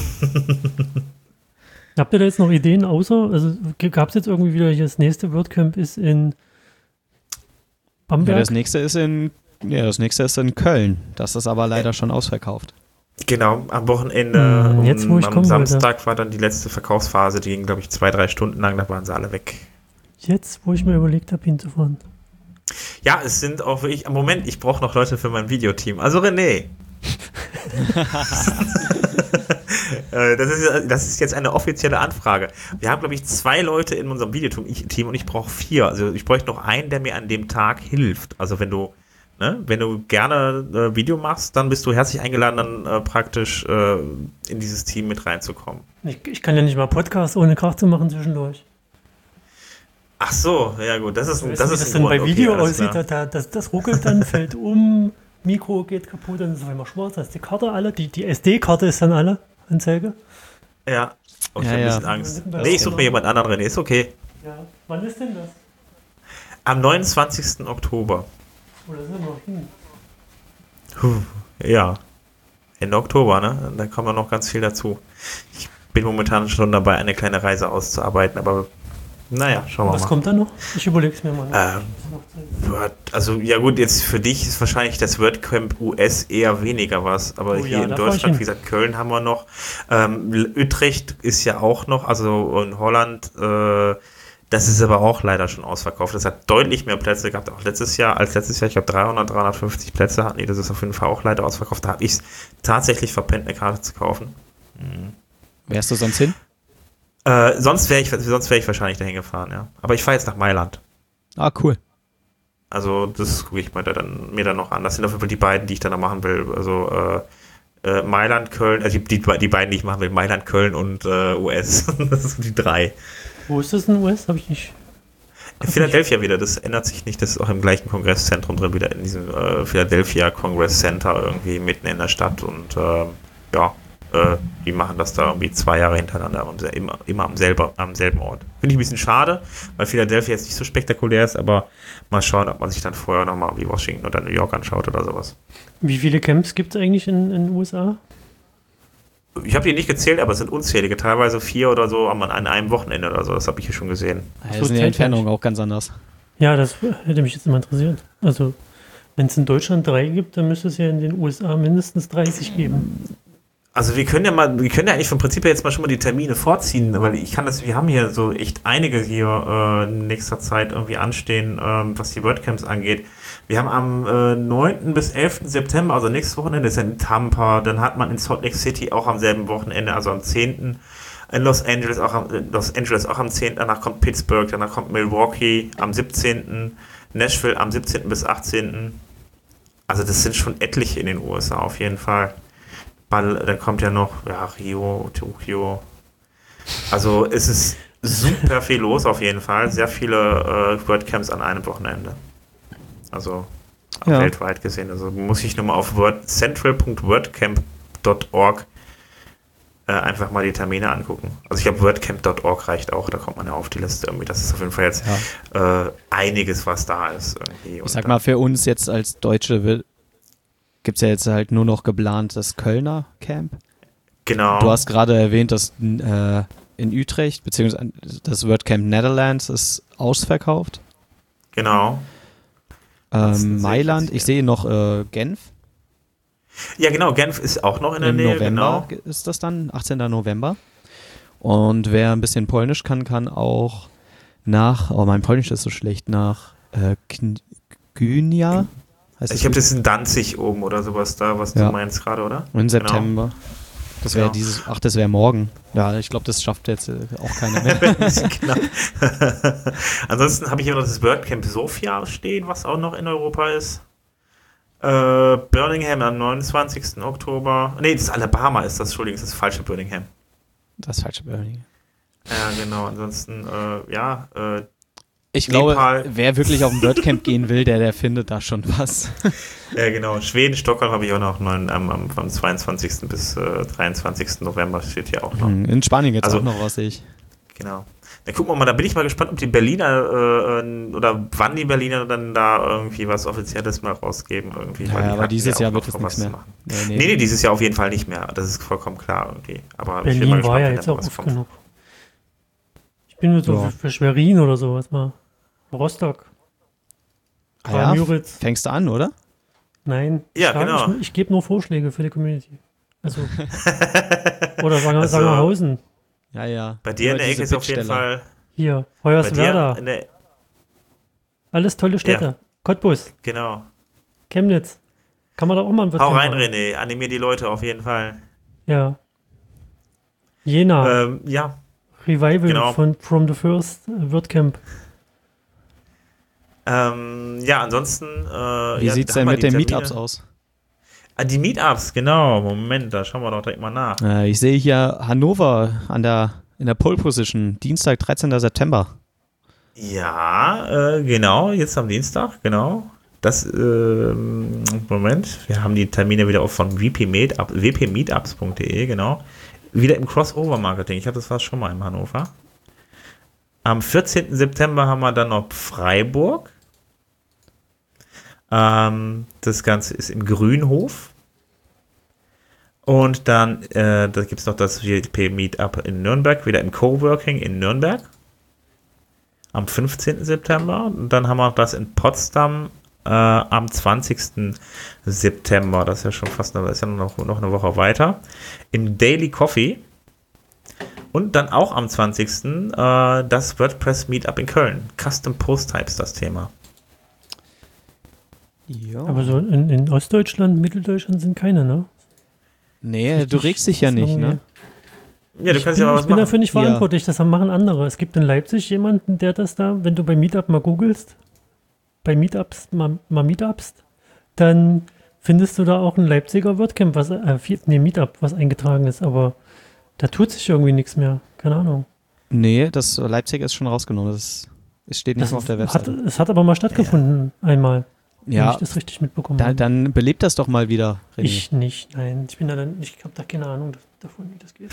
Habt ihr da jetzt noch Ideen also gab es jetzt irgendwie wieder, das nächste WordCamp ist in Bamberg? Ja, das nächste ist in Köln. Das ist aber leider schon ausverkauft. Genau, am Wochenende jetzt, wo ich am Samstag war dann die letzte Verkaufsphase, die ging, glaube ich, 2-3 Stunden lang, da waren sie alle weg. Jetzt, wo ich mir überlegt habe, hinzufahren. Ja, es sind auch wirklich, Moment, ich brauche noch Leute für mein Videoteam. Also René. Das ist jetzt eine offizielle Anfrage. Wir haben, glaube ich, 2 Leute in unserem Videoteam und ich brauche 4. Also ich bräuchte noch einen, der mir an dem Tag hilft. Also wenn du gerne Video machst, dann bist du herzlich eingeladen, dann praktisch in dieses Team mit reinzukommen. Ich kann ja nicht mal Podcasts ohne Krach zu machen zwischendurch. Ach so, ja gut, das ist ein Grund. Dann bei Video aussieht, das ruckelt dann, fällt um, Mikro geht kaputt, dann ist es immer schwarz, da ist die Karte alle, die SD-Karte ist dann alle, Anzeige. Ja, ich habe ein bisschen Angst. Nee, ich suche mir jemand anderen, René, ist okay. Ja, wann ist denn das? Am 29. Oktober. Oder sind wir? Ja, Ende Oktober, ne? Da kommt noch ganz viel dazu. Ich bin momentan schon dabei, eine kleine Reise auszuarbeiten, aber naja, schauen wir mal. Was kommt da noch? Ich überlege es mir mal. Also, ja gut, jetzt für dich ist wahrscheinlich das WordCamp US eher weniger was, aber hier in Deutschland, wie gesagt, Köln haben wir noch. Utrecht ist ja auch noch, also in Holland, das ist aber auch leider schon ausverkauft. Das hat deutlich mehr Plätze gehabt, auch letztes Jahr. Ich glaube 350 Plätze hatten die. Das ist auf jeden Fall auch leider ausverkauft. Da habe ich es tatsächlich verpennt, eine Karte zu kaufen. Wärst du sonst hin? Sonst wäre ich wahrscheinlich dahin gefahren, ja. Aber ich fahre jetzt nach Mailand. Ah, cool. Also das gucke ich mir dann noch an. Das sind auf jeden Fall die beiden, die ich dann noch machen will. Also Mailand, Köln, also die beiden, die ich machen will, Mailand, Köln und US. Das sind die 3. Wo ist das in US? Habe ich nicht. In Philadelphia wieder, das ändert sich nicht, das ist auch im gleichen Kongresszentrum drin, wieder in diesem Philadelphia Congress Center irgendwie mitten in der Stadt und die machen das da irgendwie 2 Jahre hintereinander und immer am selben Ort. Finde ich ein bisschen schade, weil Philadelphia jetzt nicht so spektakulär ist, aber mal schauen, ob man sich dann vorher nochmal wie Washington oder New York anschaut oder sowas. Wie viele Camps gibt es eigentlich in den USA? Ich habe die nicht gezählt, aber es sind unzählige, teilweise 4 oder so an einem Wochenende oder so, das habe ich hier schon gesehen. Da sind die Entfernungen auch ganz anders. Ja, das hätte mich jetzt immer interessiert. Also, wenn es in Deutschland 3 gibt, dann müsste es ja in den USA mindestens 30 geben. Also wir können ja eigentlich vom Prinzip her jetzt mal schon mal die Termine vorziehen, weil wir haben hier so echt einige hier in nächster Zeit irgendwie anstehen, was die WordCamps angeht. Wir haben am 9. bis 11. September, also nächstes Wochenende ist ja in Tampa, dann hat man in Salt Lake City auch am selben Wochenende, also am 10. In Los Angeles auch am 10. Danach kommt Pittsburgh, danach kommt Milwaukee am 17. Nashville am 17. bis 18. Also das sind schon etliche in den USA auf jeden Fall. Dann kommt ja noch Rio, Tokio. Also es ist super viel los auf jeden Fall. Sehr viele WordCamps an einem Wochenende. Also weltweit gesehen. Also muss ich nochmal auf central.wordcamp.org einfach mal die Termine angucken. Also ich glaube wordcamp.org reicht auch, da kommt man ja auf die Liste irgendwie. Das ist auf jeden Fall jetzt einiges, was da ist. Irgendwie. Ich sag mal, für uns jetzt als Deutsche gibt es ja jetzt halt nur noch geplant das Kölner Camp. Genau. Du hast gerade erwähnt, dass in Utrecht, beziehungsweise das WordCamp Netherlands ist ausverkauft. Genau. Mailand, ich sehe noch Genf. Ja, genau, Genf ist auch noch in der Nähe. November genau. Ist das dann, 18. November. Und wer ein bisschen Polnisch kann auch mein Polnisch ist so schlecht, nach Gdynia. Ich glaube, das ist in Danzig oben oder sowas da, was du meinst gerade, oder? Im September. Genau. Das wäre das wäre morgen. Ja, ich glaube, das schafft jetzt auch keiner mehr. Ansonsten habe ich hier noch das WordCamp Sofia stehen, was auch noch in Europa ist. Birmingham am 29. Oktober. Nee, das ist Alabama ist das, Entschuldigung, das ist das falsche Birmingham. Das falsche Birmingham. Ja, genau. Ansonsten, ich glaube, wer wirklich auf ein WordCamp gehen will, der findet da schon was. Ja, genau. Schweden, Stockholm habe ich auch noch vom 22. bis 23. November steht hier auch noch. In Spanien geht es auch noch was, sehe ich. Genau. Dann gucken wir mal, da bin ich mal gespannt, ob die Berliner oder wann die Berliner dann da irgendwie was Offizielles mal rausgeben. Irgendwie. Ja, aber dieses Jahr wird es nichts mehr. Nee, dieses Jahr auf jeden Fall nicht mehr. Das ist vollkommen klar irgendwie. Aber Berlin ich bin mal gespannt, war ja jetzt auch oft genug. Ich bin nur so für Schwerin oder sowas mal. Rostock. Müritz. Fängst du an, oder? Nein. Ja, genau. Ich gebe nur Vorschläge für die Community. Also. Oder Sangerhausen. Ja. Bei dir in der Ecke ist auf jeden Fall. Hier, Hoyerswerda. Alles tolle Städte. Ja. Cottbus. Genau. Chemnitz. Kann man da auch mal ein Hau rein, René. Animier die Leute auf jeden Fall. Ja. Jena. Ja. Revival genau. Von From the First WordCamp. Ja, ansonsten. Wie sieht es denn mit den Meetups aus? Die Meetups, genau. Moment, da schauen wir doch direkt mal nach. Ich sehe hier Hannover in der Pole Position, Dienstag, 13. September. Ja, genau, jetzt am Dienstag, genau. Das, Moment, wir haben die Termine wieder auch von wpmeetups.de, genau. Wieder im Crossover-Marketing. Ich hatte das fast schon mal in Hannover. Am 14. September haben wir dann noch Freiburg. Das Ganze ist im Grünhof. Und dann da gibt es noch das WP Meetup in Nürnberg, wieder im Coworking in Nürnberg. Am 15. September. Und dann haben wir das in Potsdam am 20. September. Das ist ja schon fast noch eine Woche weiter. Im Daily Coffee. Und dann auch am 20. Das WordPress Meetup in Köln. Custom Post Types, das Thema. Ja. Aber so in Ostdeutschland, Mitteldeutschland sind keine, ne? Nee, du regst dich ja nicht, ne? Ja, du kannst ja was machen. Ich bin dafür nicht verantwortlich, das machen andere. Es gibt in Leipzig jemanden, der das da, wenn du bei Meetup mal googelst, bei Meetups, mal Meetups, dann findest du da auch ein Leipziger WordCamp, Meetup, was eingetragen ist, aber da tut sich irgendwie nichts mehr. Keine Ahnung. Nee, das Leipzig ist schon rausgenommen. Es steht nicht mehr auf der Website. Es hat aber mal stattgefunden, einmal. Ja, wenn ich das richtig mitbekommen habe. Dann belebt das doch mal wieder, René. Ich nicht, nein. Ich habe da keine Ahnung davon, wie das geht.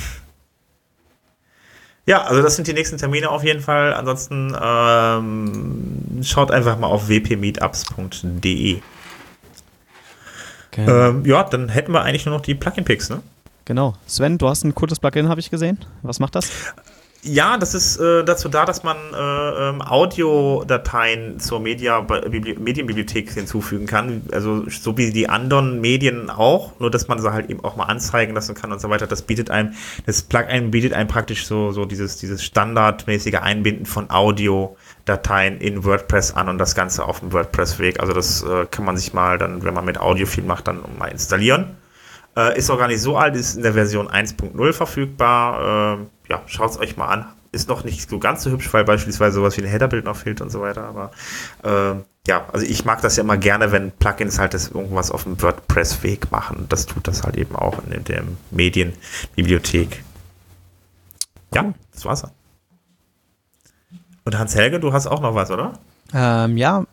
Ja, also das sind die nächsten Termine auf jeden Fall. Ansonsten schaut einfach mal auf wpmeetups.de. Okay. Ja, dann hätten wir eigentlich nur noch die Plugin-Picks, ne? Genau. Sven, du hast ein cooles Plugin, habe ich gesehen. Was macht das? Ja, das ist dazu da, dass man Audiodateien zur Medienbibliothek hinzufügen kann. Also so wie die anderen Medien auch, nur dass man sie halt eben auch mal anzeigen lassen kann und so weiter. Das Plugin bietet einem praktisch so dieses standardmäßige Einbinden von Audiodateien in WordPress an und das Ganze auf dem WordPress-Weg. Also das kann man sich mal dann, wenn man mit Audio viel macht, dann mal installieren. Ist auch gar nicht so alt, ist in der Version 1.0 verfügbar. Ja, schaut es euch mal an. Ist noch nicht so ganz so hübsch, weil beispielsweise sowas wie ein Headerbild noch fehlt und so weiter. Aber ja, also ich mag das ja immer gerne, wenn Plugins halt das irgendwas auf dem WordPress-Weg machen. Das tut das halt eben auch in der Medienbibliothek. Ja, das war's dann. Und Hans-Helge, du hast auch noch was, oder? Der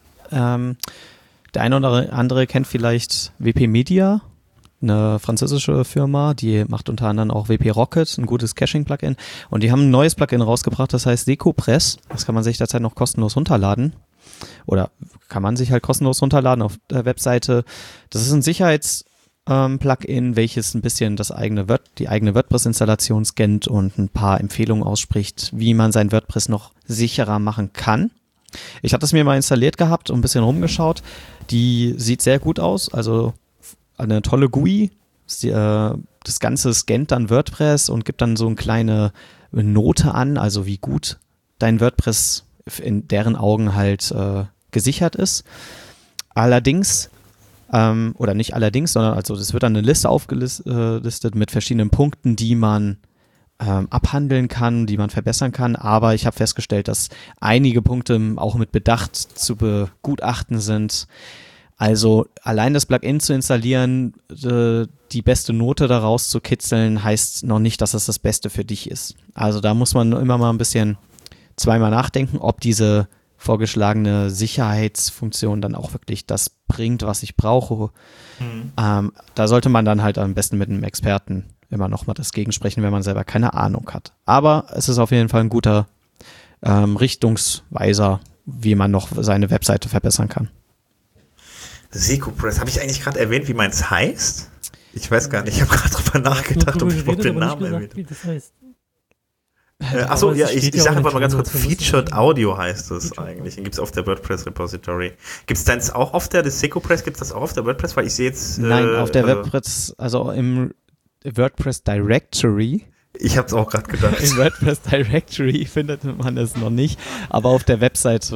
eine oder andere kennt vielleicht WP Media. Eine französische Firma, die macht unter anderem auch WP Rocket, ein gutes Caching-Plugin. Und die haben ein neues Plugin rausgebracht, das heißt Secopress. Das kann man sich derzeit noch kostenlos runterladen. Oder kann man sich halt kostenlos runterladen auf der Webseite. Das ist ein Sicherheits-Plugin, welches ein bisschen die eigene WordPress-Installation scannt und ein paar Empfehlungen ausspricht, wie man sein WordPress noch sicherer machen kann. Ich hatte es mir mal installiert gehabt und ein bisschen rumgeschaut. Die sieht sehr gut aus, also eine tolle GUI. Das Ganze scannt dann WordPress und gibt dann so eine kleine Note an, also wie gut dein WordPress in deren Augen halt gesichert ist. Allerdings, oder nicht allerdings, sondern also es wird dann eine Liste aufgelistet mit verschiedenen Punkten, die man abhandeln kann, die man verbessern kann, aber ich habe festgestellt, dass einige Punkte auch mit Bedacht zu begutachten sind. Also allein das Plugin zu installieren, die beste Note daraus zu kitzeln, heißt noch nicht, dass es das Beste für dich ist. Also da muss man immer mal ein bisschen zweimal nachdenken, ob diese vorgeschlagene Sicherheitsfunktion dann auch wirklich das bringt, was ich brauche. Da sollte man dann halt am besten mit einem Experten immer noch mal das gegensprechen, wenn man selber keine Ahnung hat. Aber es ist auf jeden Fall ein guter Richtungsweiser, wie man noch seine Webseite verbessern kann. Secopress, habe ich eigentlich gerade erwähnt, wie meins heißt? Ich weiß gar nicht, ich habe gerade drüber nachgedacht, ob ich überhaupt den Namen erwähnt habe. Wie das heißt. Achso, ja, ich sage einfach mal ganz kurz, Featured Audio heißt es eigentlich. Den gibt es auf der WordPress Repository. Gibt es das auch auf der Secopress, gibt es das auch auf der WordPress? Weil ich sehe jetzt... Nein, auf der WordPress, also im WordPress Directory. Ich habe es auch gerade gedacht. Im WordPress Directory findet man es noch nicht, aber auf der Webseite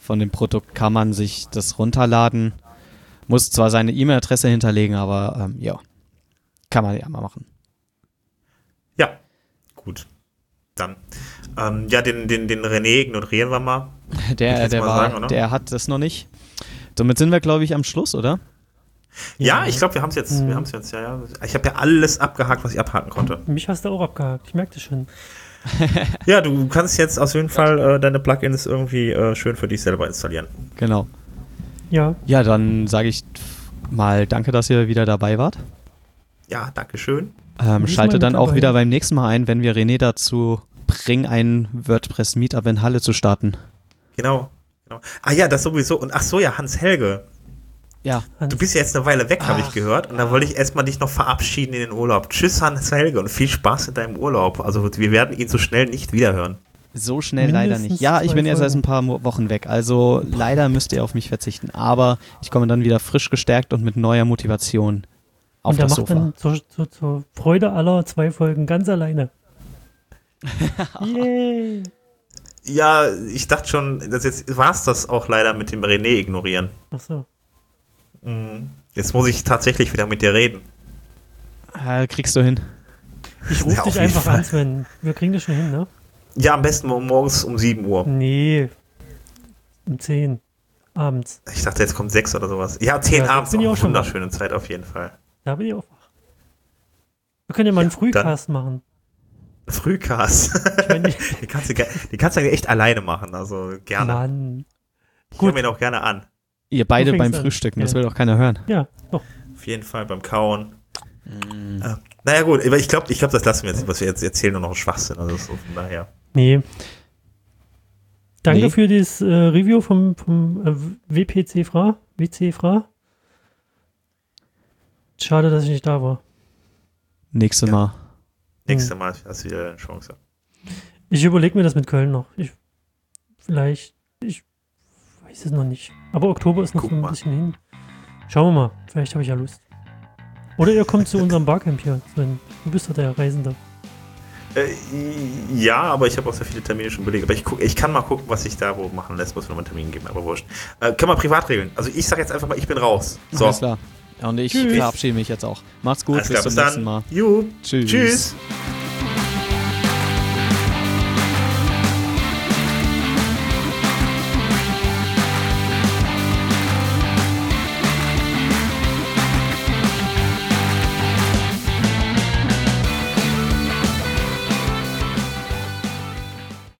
von dem Produkt kann man sich das runterladen. Muss zwar seine E-Mail-Adresse hinterlegen, aber ja, kann man ja mal machen. Ja, gut. Dann. Den René ignorieren wir mal. Der hat das noch nicht. Somit sind wir, glaube ich, am Schluss, oder? Ja, ich glaube, wir haben es jetzt. Ja. Ich habe ja alles abgehakt, was ich abhaken konnte. Mich hast du auch abgehakt, ich merke das schon. Ja, du kannst jetzt auf jeden Fall deine Plugins irgendwie schön für dich selber installieren. Genau. Ja. Ja, dann sage ich mal danke, dass ihr wieder dabei wart. Ja, danke schön. Schalte dann auch wieder beim nächsten Mal ein, wenn wir René dazu bringen, ein WordPress-Meetup in Halle zu starten. Genau. Ah ja, das sowieso. Und ach so, ja, Hans-Helge. Ja. Du bist ja jetzt eine Weile weg, habe ich gehört. Und da wollte ich erstmal dich noch verabschieden in den Urlaub. Tschüss, Hans-Helge, und viel Spaß in deinem Urlaub. Also wir werden ihn so schnell nicht wiederhören. So schnell leider nicht. Ja, ich bin jetzt erst ein paar Wochen weg. Also leider müsst ihr auf mich verzichten. Aber ich komme dann wieder frisch gestärkt und mit neuer Motivation auf das Sofa. Und der macht dann zur Freude aller 2 Folgen ganz alleine. Yay! Ja, ich dachte schon, jetzt war es das auch leider mit dem René ignorieren. Ach so. Jetzt muss ich tatsächlich wieder mit dir reden. Kriegst du hin. Ich rufe dich einfach an, Sven. Wir kriegen das schon hin, ne? Ja, am besten morgens um 7 Uhr. Nee, um 10 abends. Ich dachte, jetzt kommt 6 oder sowas. Ja, 10 abends, bin ich auch schon wunderschöne Zeit auf jeden Fall. Da bin ich auch wach. Wir können ja mal einen Frühcast machen. Frühcast? Ich meine, die kannst du ja echt alleine machen, also gerne. Mann. Ich höre mir auch gerne an. Ihr beide beim Frühstücken, das will doch keiner hören. Ja, doch. Auf jeden Fall beim Kauen. Naja gut, aber ich glaube, das lassen wir jetzt, was wir jetzt erzählen, nur noch Schwachsinn, also so von daher. Nee. Danke für das Review vom WC-Fra. Schade, dass ich nicht da war. Nächstes Mal hast du wieder eine Chance. Ich überlege mir das mit Köln noch. Ich weiß es noch nicht. Aber Oktober ist noch so ein bisschen hin. Schauen wir mal. Vielleicht habe ich ja Lust. Oder ihr kommt zu unserem Barcamp hier. Sven. Du bist doch der Reisende. Ja, aber ich habe auch sehr viele Termine schon belegt. Aber ich kann mal gucken, was sich da wo machen lässt. Muss mir noch einen Termin geben, aber wurscht. Können wir privat regeln. Also ich sage jetzt einfach mal, ich bin raus. So. Alles klar. Und ich verabschiede mich jetzt auch. Macht's gut, bis zum nächsten Mal. Tschüss.